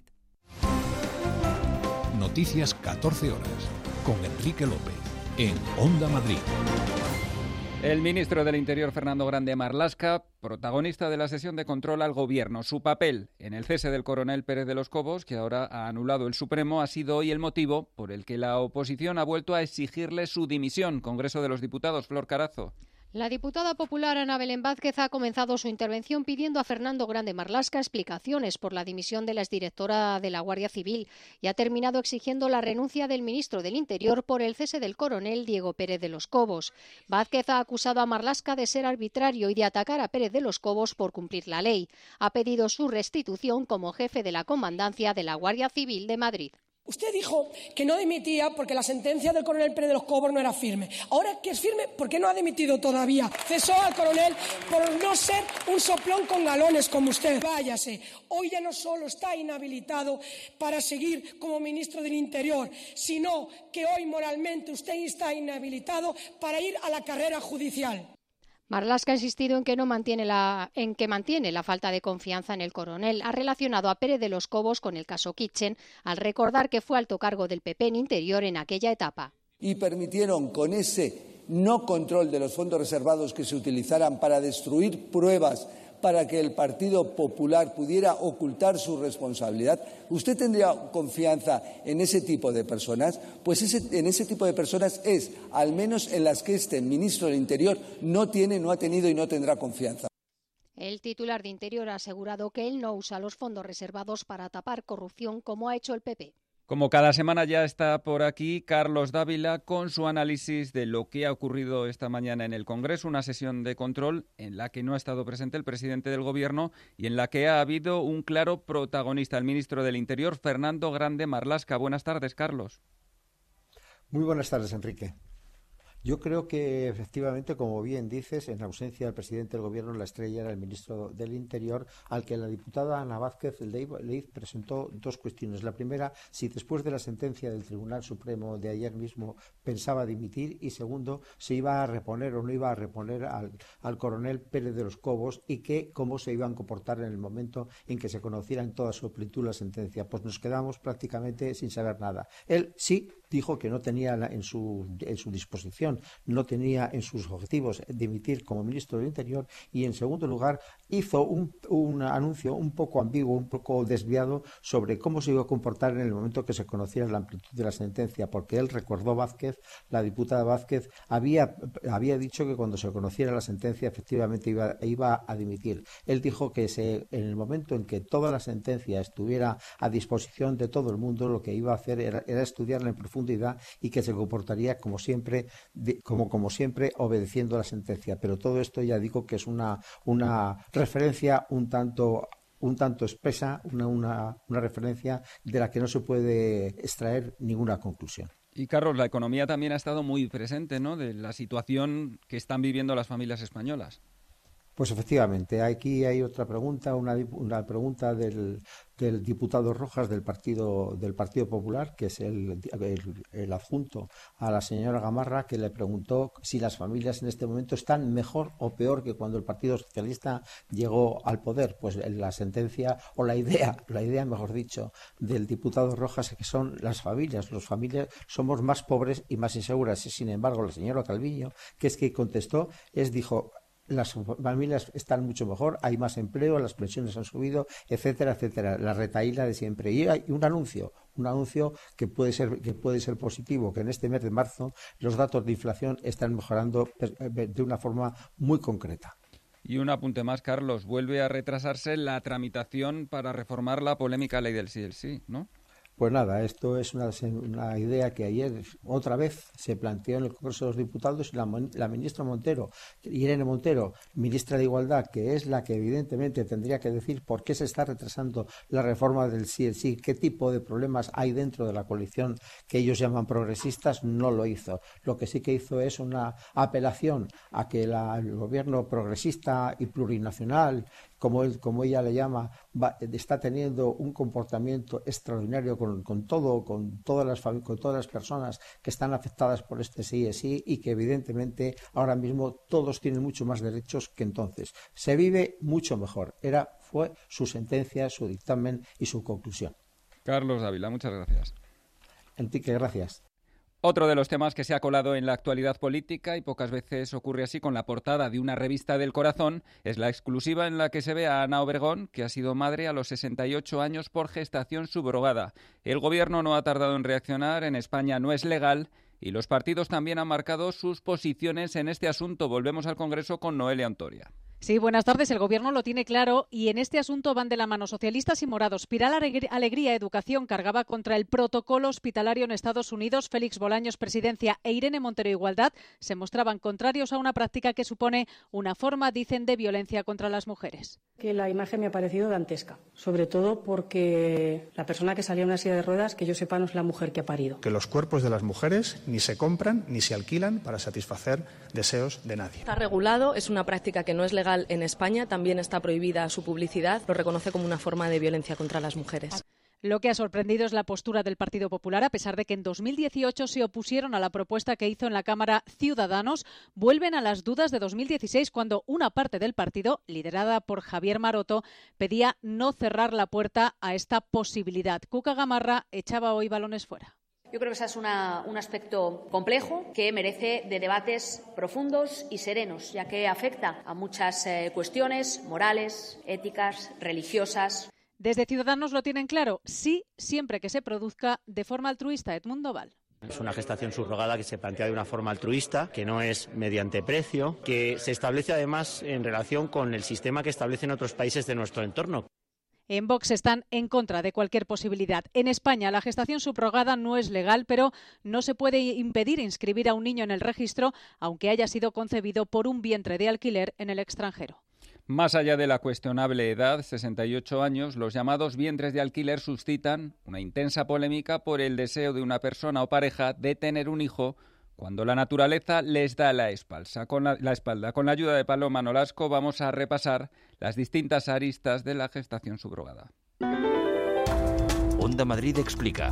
Noticias 14 horas. Con Enrique López. En Onda Madrid. El ministro del Interior, Fernando Grande Marlaska, protagonista de la sesión de control al Gobierno. Su papel en el cese del coronel Pérez de los Cobos, que ahora ha anulado el Supremo, ha sido hoy el motivo por el que la oposición ha vuelto a exigirle su dimisión. Congreso de los Diputados, Flor Carazo. La diputada popular Ana Belén Vázquez ha comenzado su intervención pidiendo a Fernando Grande Marlaska explicaciones por la dimisión de la exdirectora de la Guardia Civil y ha terminado exigiendo la renuncia del ministro del Interior por el cese del coronel Diego Pérez de los Cobos. Vázquez ha acusado a Marlaska de ser arbitrario y de atacar a Pérez de los Cobos por cumplir la ley. Ha pedido su restitución como jefe de la comandancia de la Guardia Civil de Madrid. Usted dijo que no dimitía porque la sentencia del coronel Pérez de los Cobos no era firme. Ahora que es firme, ¿por qué no ha dimitido todavía? Cesó al coronel por no ser un soplón con galones como usted. Váyase. Hoy ya no solo está inhabilitado para seguir como ministro del Interior, sino que hoy moralmente usted está inhabilitado para ir a la carrera judicial. Marlaska ha insistido en que mantiene la falta de confianza en el coronel. Ha relacionado a Pérez de los Cobos con el caso Kitchen, al recordar que fue alto cargo del PP en Interior en aquella etapa. Y permitieron con ese no control de los fondos reservados que se utilizaran para destruir pruebas para que el Partido Popular pudiera ocultar su responsabilidad. ¿Usted tendría confianza en ese tipo de personas? Pues en ese tipo de personas es, al menos en las que este ministro del Interior no tiene, no ha tenido y no tendrá confianza. El titular de Interior ha asegurado que él no usa los fondos reservados para tapar corrupción como ha hecho el PP. Como cada semana ya está por aquí Carlos Dávila con su análisis de lo que ha ocurrido esta mañana en el Congreso, una sesión de control en la que no ha estado presente el presidente del Gobierno y en la que ha habido un claro protagonista, el ministro del Interior, Fernando Grande Marlaska. Buenas tardes, Carlos. Muy buenas tardes, Enrique. Yo creo que, efectivamente, como bien dices, en ausencia del presidente del Gobierno, la estrella era el ministro del Interior, al que la diputada Ana Vázquez le presentó dos cuestiones. La primera, si después de la sentencia del Tribunal Supremo de ayer mismo pensaba dimitir, y segundo, si iba a reponer o no iba a reponer al coronel Pérez de los Cobos y cómo se iban a comportar en el momento en que se conociera en toda su amplitud la sentencia. Pues nos quedamos prácticamente sin saber nada. Él sí dijo que no tenía en su disposición, no tenía en sus objetivos dimitir como ministro del Interior, y en segundo lugar hizo un anuncio un poco ambiguo, un poco desviado sobre cómo se iba a comportar en el momento que se conociera la amplitud de la sentencia, porque él recordó, la diputada Vázquez había dicho que cuando se conociera la sentencia efectivamente iba a dimitir. Él dijo que en el momento en que toda la sentencia estuviera a disposición de todo el mundo, lo que iba a hacer era estudiarla en profundidad y que se comportaría como siempre obedeciendo la sentencia. Pero todo esto ya digo que es una referencia un tanto espesa, una referencia de la que no se puede extraer ninguna conclusión. Y Carlos, la economía también ha estado muy presente, ¿no?, de la situación que están viviendo las familias españolas. Pues efectivamente, aquí hay otra pregunta, una pregunta del diputado Rojas del Partido Popular, que es el adjunto a la señora Gamarra, que le preguntó si las familias en este momento están mejor o peor que cuando el Partido Socialista llegó al poder. Pues la sentencia, o la idea, mejor dicho, del diputado Rojas es que son las familias somos más pobres y más inseguras. Y, sin embargo, la señora Calviño, que es que contestó, dijo: las familias están mucho mejor, hay más empleo, las pensiones han subido, etcétera, etcétera, la retahíla de siempre. Y hay un anuncio que puede ser positivo, que en este mes de marzo los datos de inflación están mejorando de una forma muy concreta. Y un apunte más, Carlos, vuelve a retrasarse la tramitación para reformar la polémica ley del sí el sí, ¿no? Pues nada, esto es una idea que ayer otra vez se planteó en el Congreso de los Diputados, y la ministra Montero, Irene Montero, ministra de Igualdad, que es la que evidentemente tendría que decir por qué se está retrasando la reforma del sí el sí, qué tipo de problemas hay dentro de la coalición que ellos llaman progresistas, no lo hizo. Lo que sí que hizo es una apelación a que el gobierno progresista y plurinacional, como ella le llama, está teniendo un comportamiento extraordinario con todas las personas que están afectadas por este sí es sí, y que evidentemente ahora mismo todos tienen mucho más derechos que entonces. Se vive mucho mejor. Fue su sentencia, su dictamen y su conclusión. Carlos Dávila, muchas gracias. Enrique, gracias. Otro de los temas que se ha colado en la actualidad política, y pocas veces ocurre así con la portada de una revista del corazón, es la exclusiva en la que se ve a Ana Obregón, que ha sido madre a los 68 años por gestación subrogada. El Gobierno no ha tardado en reaccionar, en España no es legal, y los partidos también han marcado sus posiciones en este asunto. Volvemos al Congreso con Noelia Ontoria. Sí, buenas tardes. El Gobierno lo tiene claro y en este asunto van de la mano socialistas y morados. Pilar Alegría, Educación, cargaba contra el protocolo hospitalario en Estados Unidos. Félix Bolaños, Presidencia, e Irene Montero, Igualdad, se mostraban contrarios a una práctica que supone una forma, dicen, de violencia contra las mujeres. Que la imagen me ha parecido dantesca, sobre todo porque la persona que salía en una silla de ruedas, que yo sepa, no es la mujer que ha parido. Que los cuerpos de las mujeres ni se compran ni se alquilan para satisfacer deseos de nadie. Está regulado, es una práctica que no es legal en España, también está prohibida su publicidad, lo reconoce como una forma de violencia contra las mujeres. Lo que ha sorprendido es la postura del Partido Popular, a pesar de que en 2018 se opusieron a la propuesta que hizo en la Cámara Ciudadanos. Vuelven a las dudas de 2016, cuando una parte del partido, liderada por Javier Maroto, pedía no cerrar la puerta a esta posibilidad. Cuca Gamarra echaba hoy balones fuera. Yo creo que ese es un aspecto complejo que merece de debates profundos y serenos, ya que afecta a muchas cuestiones morales, éticas, religiosas. Desde Ciudadanos lo tienen claro, sí, siempre que se produzca de forma altruista. Edmundo Val. Es una gestación subrogada que se plantea de una forma altruista, que no es mediante precio, que se establece además en relación con el sistema que establecen otros países de nuestro entorno. En Vox están en contra de cualquier posibilidad. En España, la gestación subrogada no es legal, pero no se puede impedir inscribir a un niño en el registro, aunque haya sido concebido por un vientre de alquiler en el extranjero. Más allá de la cuestionable edad, 68 años, los llamados vientres de alquiler suscitan una intensa polémica por el deseo de una persona o pareja de tener un hijo cuando la naturaleza les da la espalda. Con la ayuda de Paloma Nolasco vamos a repasar las distintas aristas de la gestación subrogada. Onda Madrid explica.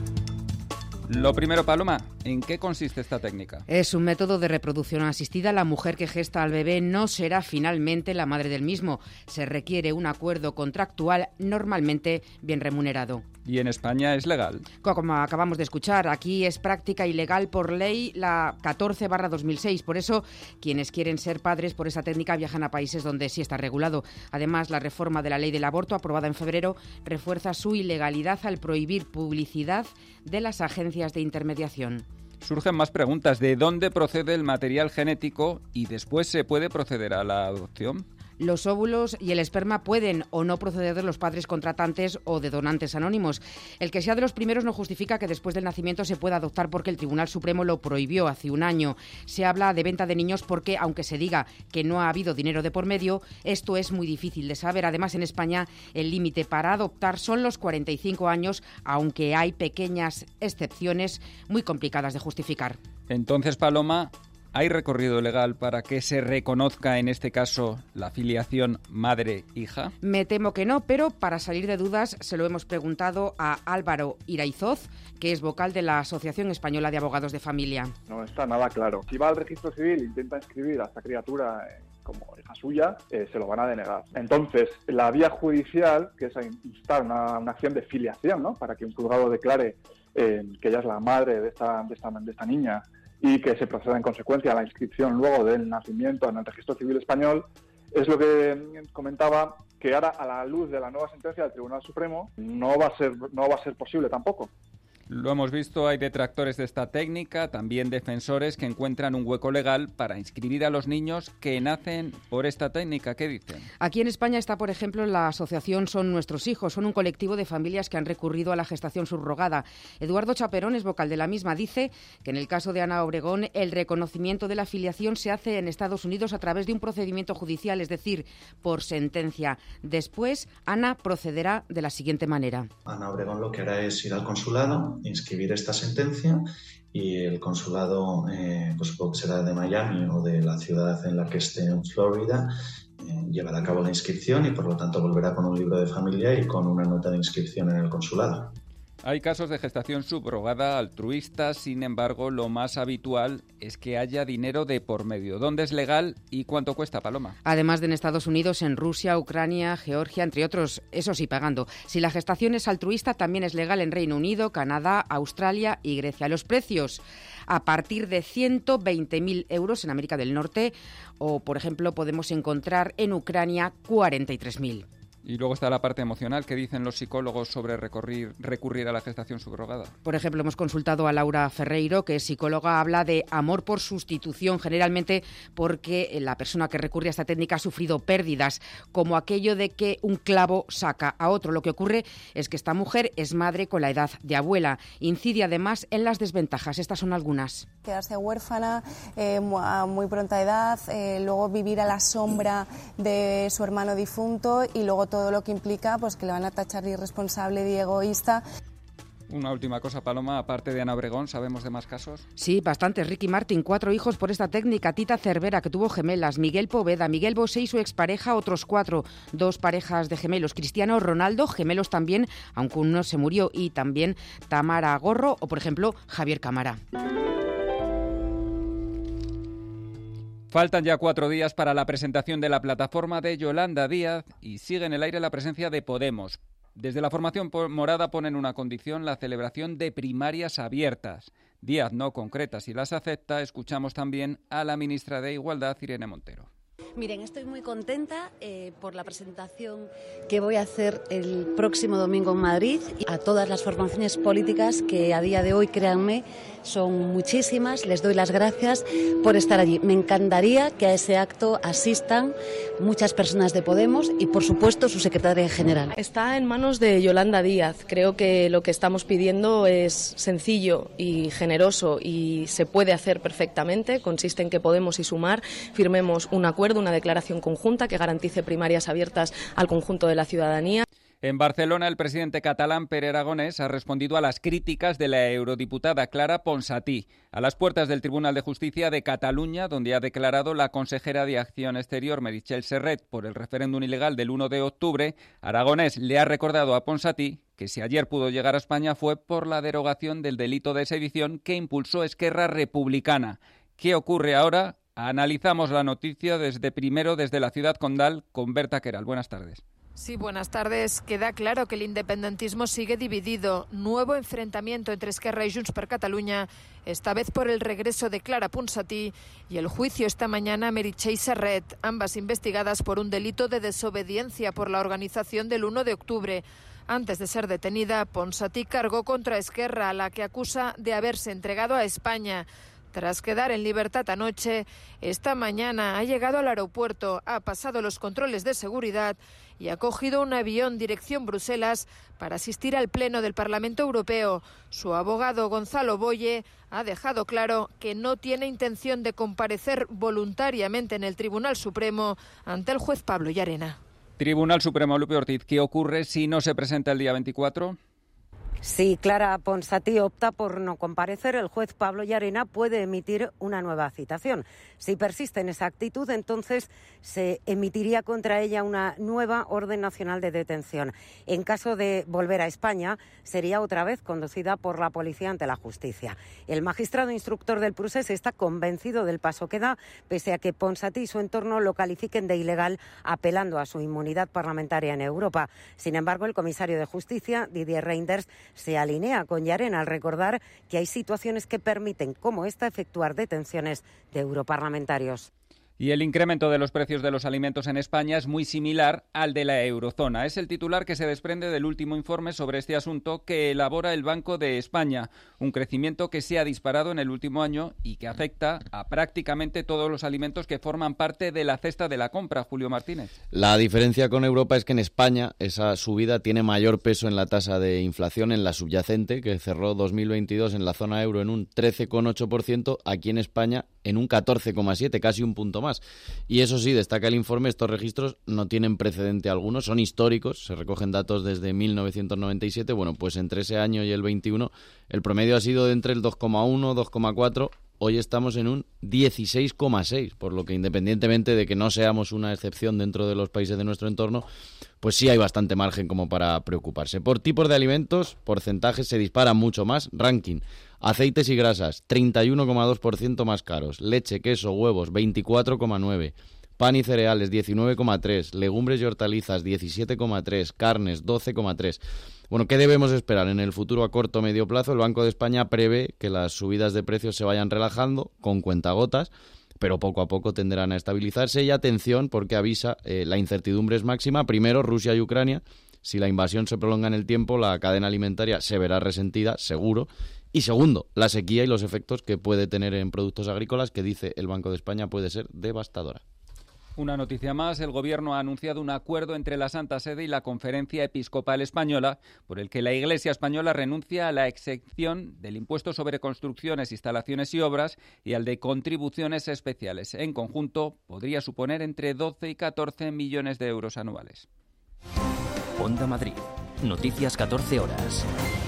Lo primero, Paloma, ¿en qué consiste esta técnica? Es un método de reproducción asistida. La mujer que gesta al bebé no será finalmente la madre del mismo. Se requiere un acuerdo contractual normalmente bien remunerado. ¿Y en España es legal? Como acabamos de escuchar, aquí es práctica y legal por ley la 14/2006. Por eso, quienes quieren ser padres por esa técnica viajan a países donde sí está regulado. Además, la reforma de la ley del aborto, aprobada en febrero, refuerza su ilegalidad al prohibir publicidad de las agencias de intermediación. Surgen más preguntas. ¿De dónde procede el material genético y después se puede proceder a la adopción? Los óvulos y el esperma pueden o no proceder de los padres contratantes o de donantes anónimos. El que sea de los primeros no justifica que después del nacimiento se pueda adoptar porque el Tribunal Supremo lo prohibió hace un año. Se habla de venta de niños porque, aunque se diga que no ha habido dinero de por medio, esto es muy difícil de saber. Además, en España el límite para adoptar son los 45 años, aunque hay pequeñas excepciones muy complicadas de justificar. Entonces, Paloma, ¿hay recorrido legal para que se reconozca en este caso la filiación madre-hija? Me temo que no, pero para salir de dudas se lo hemos preguntado a Álvaro Iraizoz, que es vocal de la Asociación Española de Abogados de Familia. No está nada claro. Si va al registro civil e intenta inscribir a esta criatura como hija suya, se lo van a denegar. Entonces, la vía judicial, que es instar una acción de filiación, ¿no?, para que un juzgado declare que ella es la madre de esta niña, y que se proceda en consecuencia a la inscripción luego del nacimiento en el registro civil español, es lo que comentaba, que ahora, a la luz de la nueva sentencia del Tribunal Supremo, no va a ser posible tampoco. Lo hemos visto, hay detractores de esta técnica, también defensores que encuentran un hueco legal para inscribir a los niños que nacen por esta técnica. ¿Qué dicen? Aquí en España está, por ejemplo, la asociación Son Nuestros Hijos. Son un colectivo de familias que han recurrido a la gestación subrogada. Eduardo Chaperón es vocal de la misma. Dice que en el caso de Ana Obregón el reconocimiento de la filiación se hace en Estados Unidos a través de un procedimiento judicial, es decir, por sentencia. Después, Ana procederá de la siguiente manera. Ana Obregón lo que hará es ir al consulado, inscribir esta sentencia, y el consulado, pues supongo que será de Miami o de la ciudad en la que esté en Florida, llevará a cabo la inscripción y por lo tanto volverá con un libro de familia y con una nota de inscripción en el consulado. Hay casos de gestación subrogada altruista, sin embargo, lo más habitual es que haya dinero de por medio. ¿Dónde es legal y cuánto cuesta, Paloma? Además de en Estados Unidos, en Rusia, Ucrania, Georgia, entre otros, eso sí, pagando. Si la gestación es altruista, también es legal en Reino Unido, Canadá, Australia y Grecia. Los precios a partir de 120.000 euros en América del Norte, o, por ejemplo, podemos encontrar en Ucrania 43.000. Y luego está la parte emocional. ¿Qué dicen los psicólogos sobre recurrir a la gestación subrogada? Por ejemplo, hemos consultado a Laura Ferreiro, que es psicóloga, habla de amor por sustitución, generalmente porque la persona que recurre a esta técnica ha sufrido pérdidas, como aquello de que un clavo saca a otro. Lo que ocurre es que esta mujer es madre con la edad de abuela. Incide además en las desventajas. Estas son algunas. Quedarse huérfana a muy pronta edad, luego vivir a la sombra de su hermano difunto y luego todo lo que implica pues que le van a tachar de irresponsable, de egoísta. Una última cosa, Paloma, aparte de Ana Obregón, ¿sabemos de más casos? Sí, bastantes. Ricky Martin, 4 hijos por esta técnica. Tita Cervera, que tuvo gemelas. Miguel Poveda, Miguel Bosé y su expareja, otros 4. 2 parejas de gemelos. Cristiano Ronaldo, gemelos también, aunque uno se murió. Y también Tamara Gorro o, por ejemplo, Javier Cámara. Faltan ya 4 días para la presentación de la plataforma de Yolanda Díaz y sigue en el aire la presencia de Podemos. Desde la formación morada ponen una condición: la celebración de primarias abiertas. Díaz no concreta si las acepta. Escuchamos también a la ministra de Igualdad, Irene Montero. Miren, estoy muy contenta por la presentación que voy a hacer el próximo domingo en Madrid. A todas las formaciones políticas que a día de hoy, créanme, son muchísimas. Les doy las gracias por estar allí. Me encantaría que a ese acto asistan muchas personas de Podemos y, por supuesto, su secretaria general. Está en manos de Yolanda Díaz. Creo que lo que estamos pidiendo es sencillo y generoso y se puede hacer perfectamente. Consiste en que Podemos y Sumar firmemos un acuerdo, una declaración conjunta que garantice primarias abiertas al conjunto de la ciudadanía. En Barcelona, el presidente catalán Pere Aragonès ha respondido a las críticas de la eurodiputada Clara Ponsatí a las puertas del Tribunal de Justicia de Cataluña, donde ha declarado la consejera de Acción Exterior Meritxell Serret por el referéndum ilegal del 1 de octubre. Aragonès le ha recordado a Ponsatí que si ayer pudo llegar a España fue por la derogación del delito de sedición que impulsó Esquerra Republicana. ¿Qué ocurre ahora? Analizamos la noticia desde la ciudad condal con Berta Queral. Buenas tardes. Sí, buenas tardes. Queda claro que el independentismo sigue dividido. Nuevo enfrentamiento entre Esquerra y Junts per Catalunya, esta vez por el regreso de Clara Ponsatí y el juicio esta mañana a Meritxell Serret, ambas investigadas por un delito de desobediencia por la organización del 1 de octubre. Antes de ser detenida, Ponsatí cargó contra Esquerra, a la que acusa de haberse entregado a España. Tras quedar en libertad anoche, esta mañana ha llegado al aeropuerto, ha pasado los controles de seguridad y ha cogido un avión dirección Bruselas para asistir al Pleno del Parlamento Europeo. Su abogado Gonzalo Boye ha dejado claro que no tiene intención de comparecer voluntariamente en el Tribunal Supremo ante el juez Pablo Llarena. Tribunal Supremo, Lupe Ortiz, ¿qué ocurre si no se presenta el día 24? Si Clara Ponsatí opta por no comparecer, el juez Pablo Llarena puede emitir una nueva citación. Si persiste en esa actitud, entonces se emitiría contra ella una nueva orden nacional de detención. En caso de volver a España, sería otra vez conducida por la policía ante la justicia. El magistrado instructor del Procés está convencido del paso que da, pese a que Ponsatí y su entorno lo califiquen de ilegal, apelando a su inmunidad parlamentaria en Europa. Sin embargo, el comisario de Justicia, Didier Reynders, se alinea con Llarena al recordar que hay situaciones que permiten, como esta, efectuar detenciones de europarlamentarios. Y el incremento de los precios de los alimentos en España es muy similar al de la eurozona. Es el titular que se desprende del último informe sobre este asunto que elabora el Banco de España. Un crecimiento que se ha disparado en el último año y que afecta a prácticamente todos los alimentos que forman parte de la cesta de la compra. Julio Martínez. La diferencia con Europa es que en España esa subida tiene mayor peso en la tasa de inflación, en la subyacente, que cerró 2022 en la zona euro en un 13,8%, aquí en España en un 14,7%, casi un punto más. Y eso sí, destaca el informe, estos registros no tienen precedente alguno, son históricos, se recogen datos desde 1997, bueno, pues entre ese año y el 21 el promedio ha sido de entre el 2,1, 2,4, hoy estamos en un 16,6, por lo que independientemente de que no seamos una excepción dentro de los países de nuestro entorno, pues sí hay bastante margen como para preocuparse. Por tipos de alimentos, porcentajes se disparan mucho más, ranking. Aceites y grasas, 31,2% más caros. Leche, queso, huevos, 24,9%. Pan y cereales, 19,3%. Legumbres y hortalizas, 17,3%. Carnes, 12,3%. Bueno, ¿qué debemos esperar en el futuro a corto o medio plazo? El Banco de España prevé que las subidas de precios se vayan relajando con cuentagotas, pero poco a poco tenderán a estabilizarse. Y atención, porque avisa, la incertidumbre es máxima. Primero, Rusia y Ucrania. Si la invasión se prolonga en el tiempo, la cadena alimentaria se verá resentida, seguro. Y segundo, la sequía y los efectos que puede tener en productos agrícolas, que dice el Banco de España puede ser devastadora. Una noticia más, el Gobierno ha anunciado un acuerdo entre la Santa Sede y la Conferencia Episcopal Española por el que la Iglesia española renuncia a la exención del impuesto sobre construcciones, instalaciones y obras y al de contribuciones especiales. En conjunto, podría suponer entre 12 y 14 millones de euros anuales. Onda Madrid. Noticias 14 horas.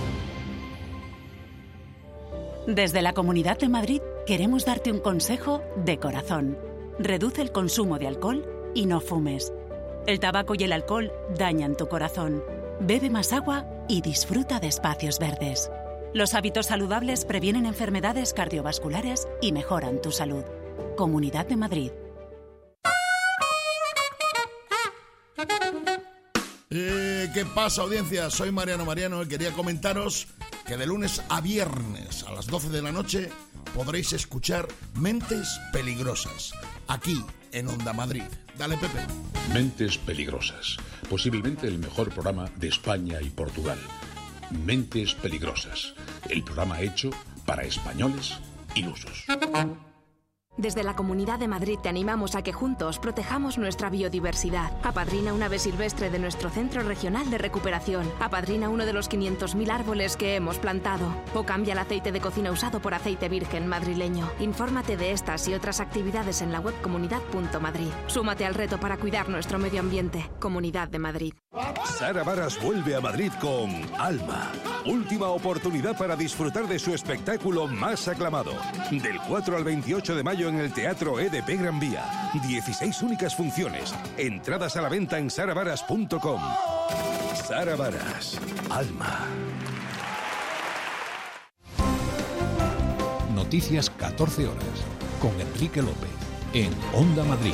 Desde la Comunidad de Madrid queremos darte un consejo de corazón. Reduce el consumo de alcohol y no fumes. El tabaco y el alcohol dañan tu corazón. Bebe más agua y disfruta de espacios verdes. Los hábitos saludables previenen enfermedades cardiovasculares y mejoran tu salud. Comunidad de Madrid. ¿Qué pasa, audiencia? Soy Mariano y quería comentaros que de lunes a viernes a las 12 de la noche podréis escuchar Mentes Peligrosas, aquí en Onda Madrid. Dale, Pepe. Mentes Peligrosas, posiblemente el mejor programa de España y Portugal. Mentes Peligrosas, el programa hecho para españoles ilusos. Desde la Comunidad de Madrid te animamos a que juntos protejamos nuestra biodiversidad. Apadrina un ave silvestre de nuestro Centro Regional de Recuperación. Apadrina uno de los 500.000 árboles que hemos plantado. O cambia el aceite de cocina usado por aceite virgen madrileño. Infórmate de estas y otras actividades en la web comunidad.madrid. Súmate al reto para cuidar nuestro medio ambiente. Comunidad de Madrid. Sara Varas vuelve a Madrid con Alma. Última oportunidad para disfrutar de su espectáculo más aclamado. Del 4 al 28 de mayo en el Teatro EDP Gran Vía. 16 únicas funciones. Entradas a la venta en saravaras.com. Sara Varas, Alma. Noticias 14 horas con Enrique López en Onda Madrid.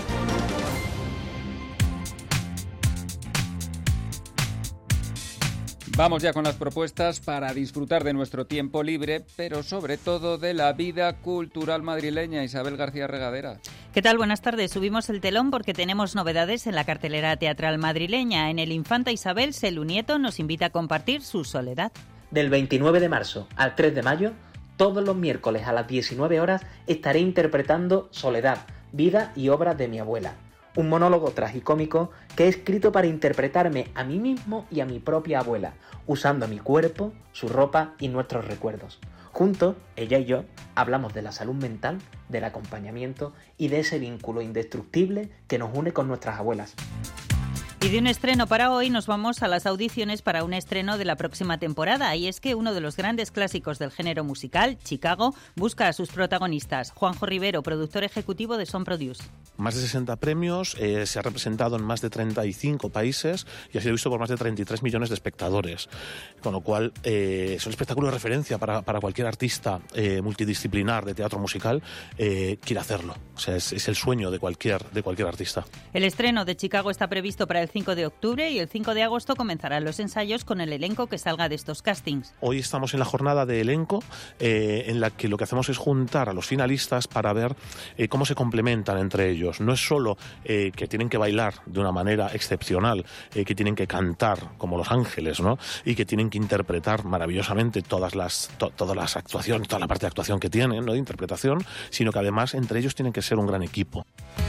Vamos ya con las propuestas para disfrutar de nuestro tiempo libre, pero sobre todo de la vida cultural madrileña. Isabel García Regadera. ¿Qué tal? Buenas tardes. Subimos el telón porque tenemos novedades en la cartelera teatral madrileña. En el Infanta Isabel, Selu Nieto nos invita a compartir su soledad. Del 29 de marzo al 3 de mayo, todos los miércoles a las 19 horas estaré interpretando Soledad, vida y obra de mi abuela. Un monólogo tragicómico que he escrito para interpretarme a mí mismo y a mi propia abuela, usando mi cuerpo, su ropa y nuestros recuerdos. Juntos, ella y yo, hablamos de la salud mental, del acompañamiento y de ese vínculo indestructible que nos une con nuestras abuelas. Y de un estreno para hoy nos vamos a las audiciones para un estreno de la próxima temporada. Y es que uno de los grandes clásicos del género musical, Chicago, busca a sus protagonistas. Juanjo Rivero, productor ejecutivo de Son Produce. Más de 60 premios, se ha representado en más de 35 países y ha sido visto por más de 33 millones de espectadores. Con lo cual, es un espectáculo de referencia para cualquier artista multidisciplinar de teatro musical quiere hacerlo. O sea, es el sueño de cualquier artista. El estreno de Chicago está previsto para el 5 de octubre y el 5 de agosto comenzarán los ensayos con el elenco que salga de estos castings. Hoy estamos en la jornada de elenco en la que lo que hacemos es juntar a los finalistas para ver cómo se complementan entre ellos. No es solo que tienen que bailar de una manera excepcional, que tienen que cantar como los ángeles, ¿no? Y que tienen que interpretar maravillosamente todas las actuaciones, toda la parte de actuación que tienen, ¿no? De interpretación, sino que además entre ellos tienen que ser un gran equipo.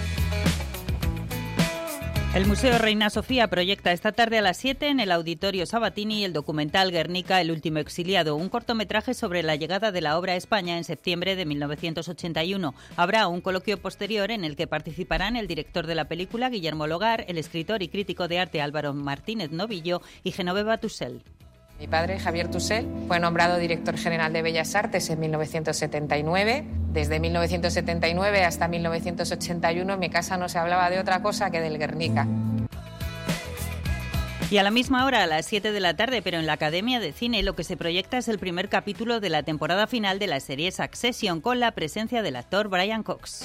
El Museo Reina Sofía proyecta esta tarde a las 7 en el Auditorio Sabatini el documental Guernica, el último exiliado, un cortometraje sobre la llegada de la obra a España en septiembre de 1981. Habrá un coloquio posterior en el que participarán el director de la película, Guillermo Logar, el escritor y crítico de arte Álvaro Martínez Novillo y Genoveva Tussell. Mi padre, Javier Tussell, fue nombrado director general de Bellas Artes en 1979. Desde 1979 hasta 1981 en mi casa no se hablaba de otra cosa que del Guernica. Y a la misma hora, a las 7 de la tarde, pero en la Academia de Cine, lo que se proyecta es el primer capítulo de la temporada final de la serie Succession, con la presencia del actor Brian Cox.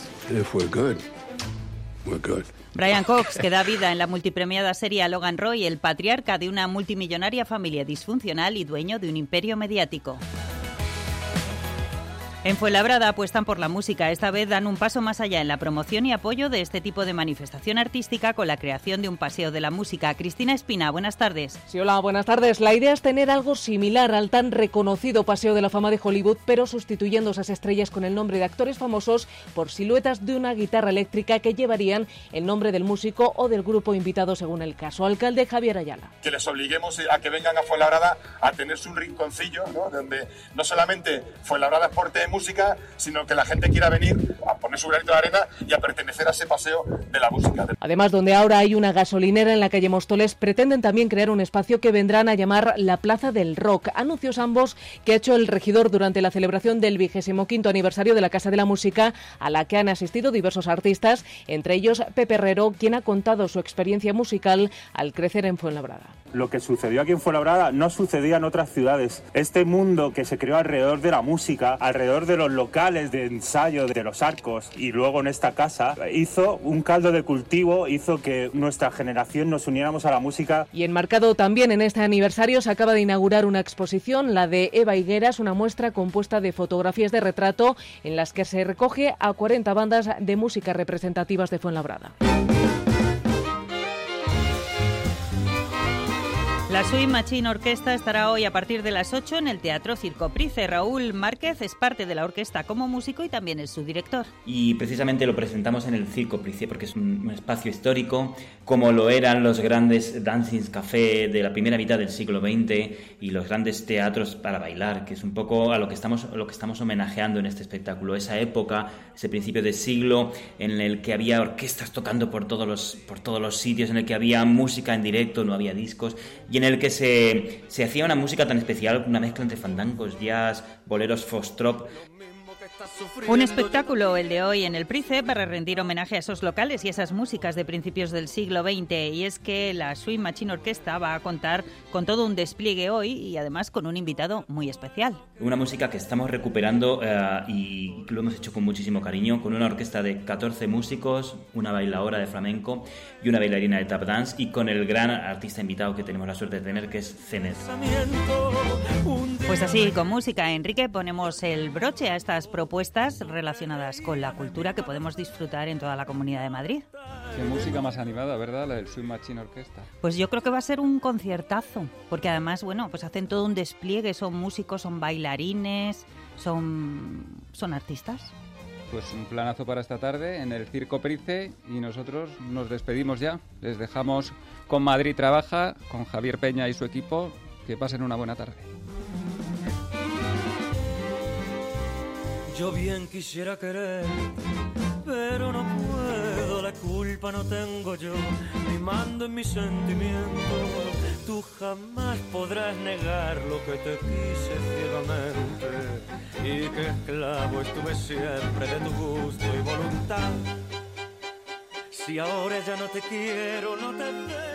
Brian Cox, que da vida en la multipremiada serie a Logan Roy, el patriarca de una multimillonaria familia disfuncional y dueño de un imperio mediático. En Fuenlabrada apuestan por la música. Esta vez dan un paso más allá en la promoción y apoyo de este tipo de manifestación artística con la creación de un paseo de la música. Cristina Espina, buenas tardes. Sí, hola, buenas tardes. La idea es tener algo similar al tan reconocido Paseo de la Fama de Hollywood, pero sustituyendo esas estrellas con el nombre de actores famosos por siluetas de una guitarra eléctrica que llevarían el nombre del músico o del grupo invitado según el caso. Alcalde Javier Ayala. Que les obliguemos a que vengan a Fuenlabrada a tenerse un rinconcillo, ¿no? Donde no solamente Fuenlabrada es porte de música, sino que la gente quiera venir a poner su granito de arena y a pertenecer a ese paseo de la música. Además, donde ahora hay una gasolinera en la calle Móstoles, pretenden también crear un espacio que vendrán a llamar la Plaza del Rock. Anuncios ambos que ha hecho el regidor durante la celebración del 25º aniversario de la Casa de la Música, a la que han asistido diversos artistas, entre ellos Pepe Herrero, quien ha contado su experiencia musical al crecer en Fuenlabrada. lo que sucedió aquí en Fuenlabrada no sucedía en otras ciudades. Este mundo que se creó alrededor de la música, alrededor de los locales de ensayo, de los arcos, y luego en esta casa, hizo un caldo de cultivo, hizo que nuestra generación nos uniéramos a la música. Y enmarcado también en este aniversario se acaba de inaugurar una exposición, la de Eva Higueras, una muestra compuesta de fotografías de retrato en las que se recoge a 40 bandas de música representativas de Fuenlabrada. La Swing Machine Orquesta estará hoy a partir de las 8 en el Teatro Circo Price. Raúl Márquez es parte de la orquesta como músico y también es su director. Y precisamente lo presentamos en el Circo Price porque es un espacio histórico, como lo eran los grandes dancing café de la primera mitad del siglo XX y los grandes teatros para bailar, que es un poco a lo que estamos homenajeando en este espectáculo. Esa época, ese principio de siglo en el que había orquestas tocando por todos los sitios, en el que había música en directo, no había discos, y en el que se hacía una música tan especial, una mezcla entre fandangos, jazz, boleros, foxtrot. Un espectáculo, el de hoy en el Price, para rendir homenaje a esos locales y esas músicas de principios del siglo XX. Y es que la Swing Machine Orquesta va a contar con todo un despliegue hoy y además con un invitado muy especial. Una música que estamos recuperando y lo hemos hecho con muchísimo cariño, con una orquesta de 14 músicos, una bailadora de flamenco y una bailarina de tap dance, y con el gran artista invitado que tenemos la suerte de tener, que es Zenez. Pues así, con música, Enrique, ponemos el broche a estas propuestas relacionadas con la cultura que podemos disfrutar en toda la Comunidad de Madrid. Qué música más animada, ¿verdad? La del Swing Machine Orquesta. Pues yo creo que va a ser un conciertazo, porque además, bueno, pues hacen todo un despliegue, son músicos, son bailarines, son artistas. Pues un planazo para esta tarde en el Circo Price, y nosotros nos despedimos ya. Les dejamos con Madrid Trabaja, con Javier Peña y su equipo. Que pasen una buena tarde. Yo bien quisiera querer, pero no puedo, la culpa no tengo yo, ni mando en mis sentimientos. Tú jamás podrás negar lo que te quise ciegamente, y que esclavo estuve siempre de tu gusto y voluntad. Si ahora ya no te quiero, no te veo.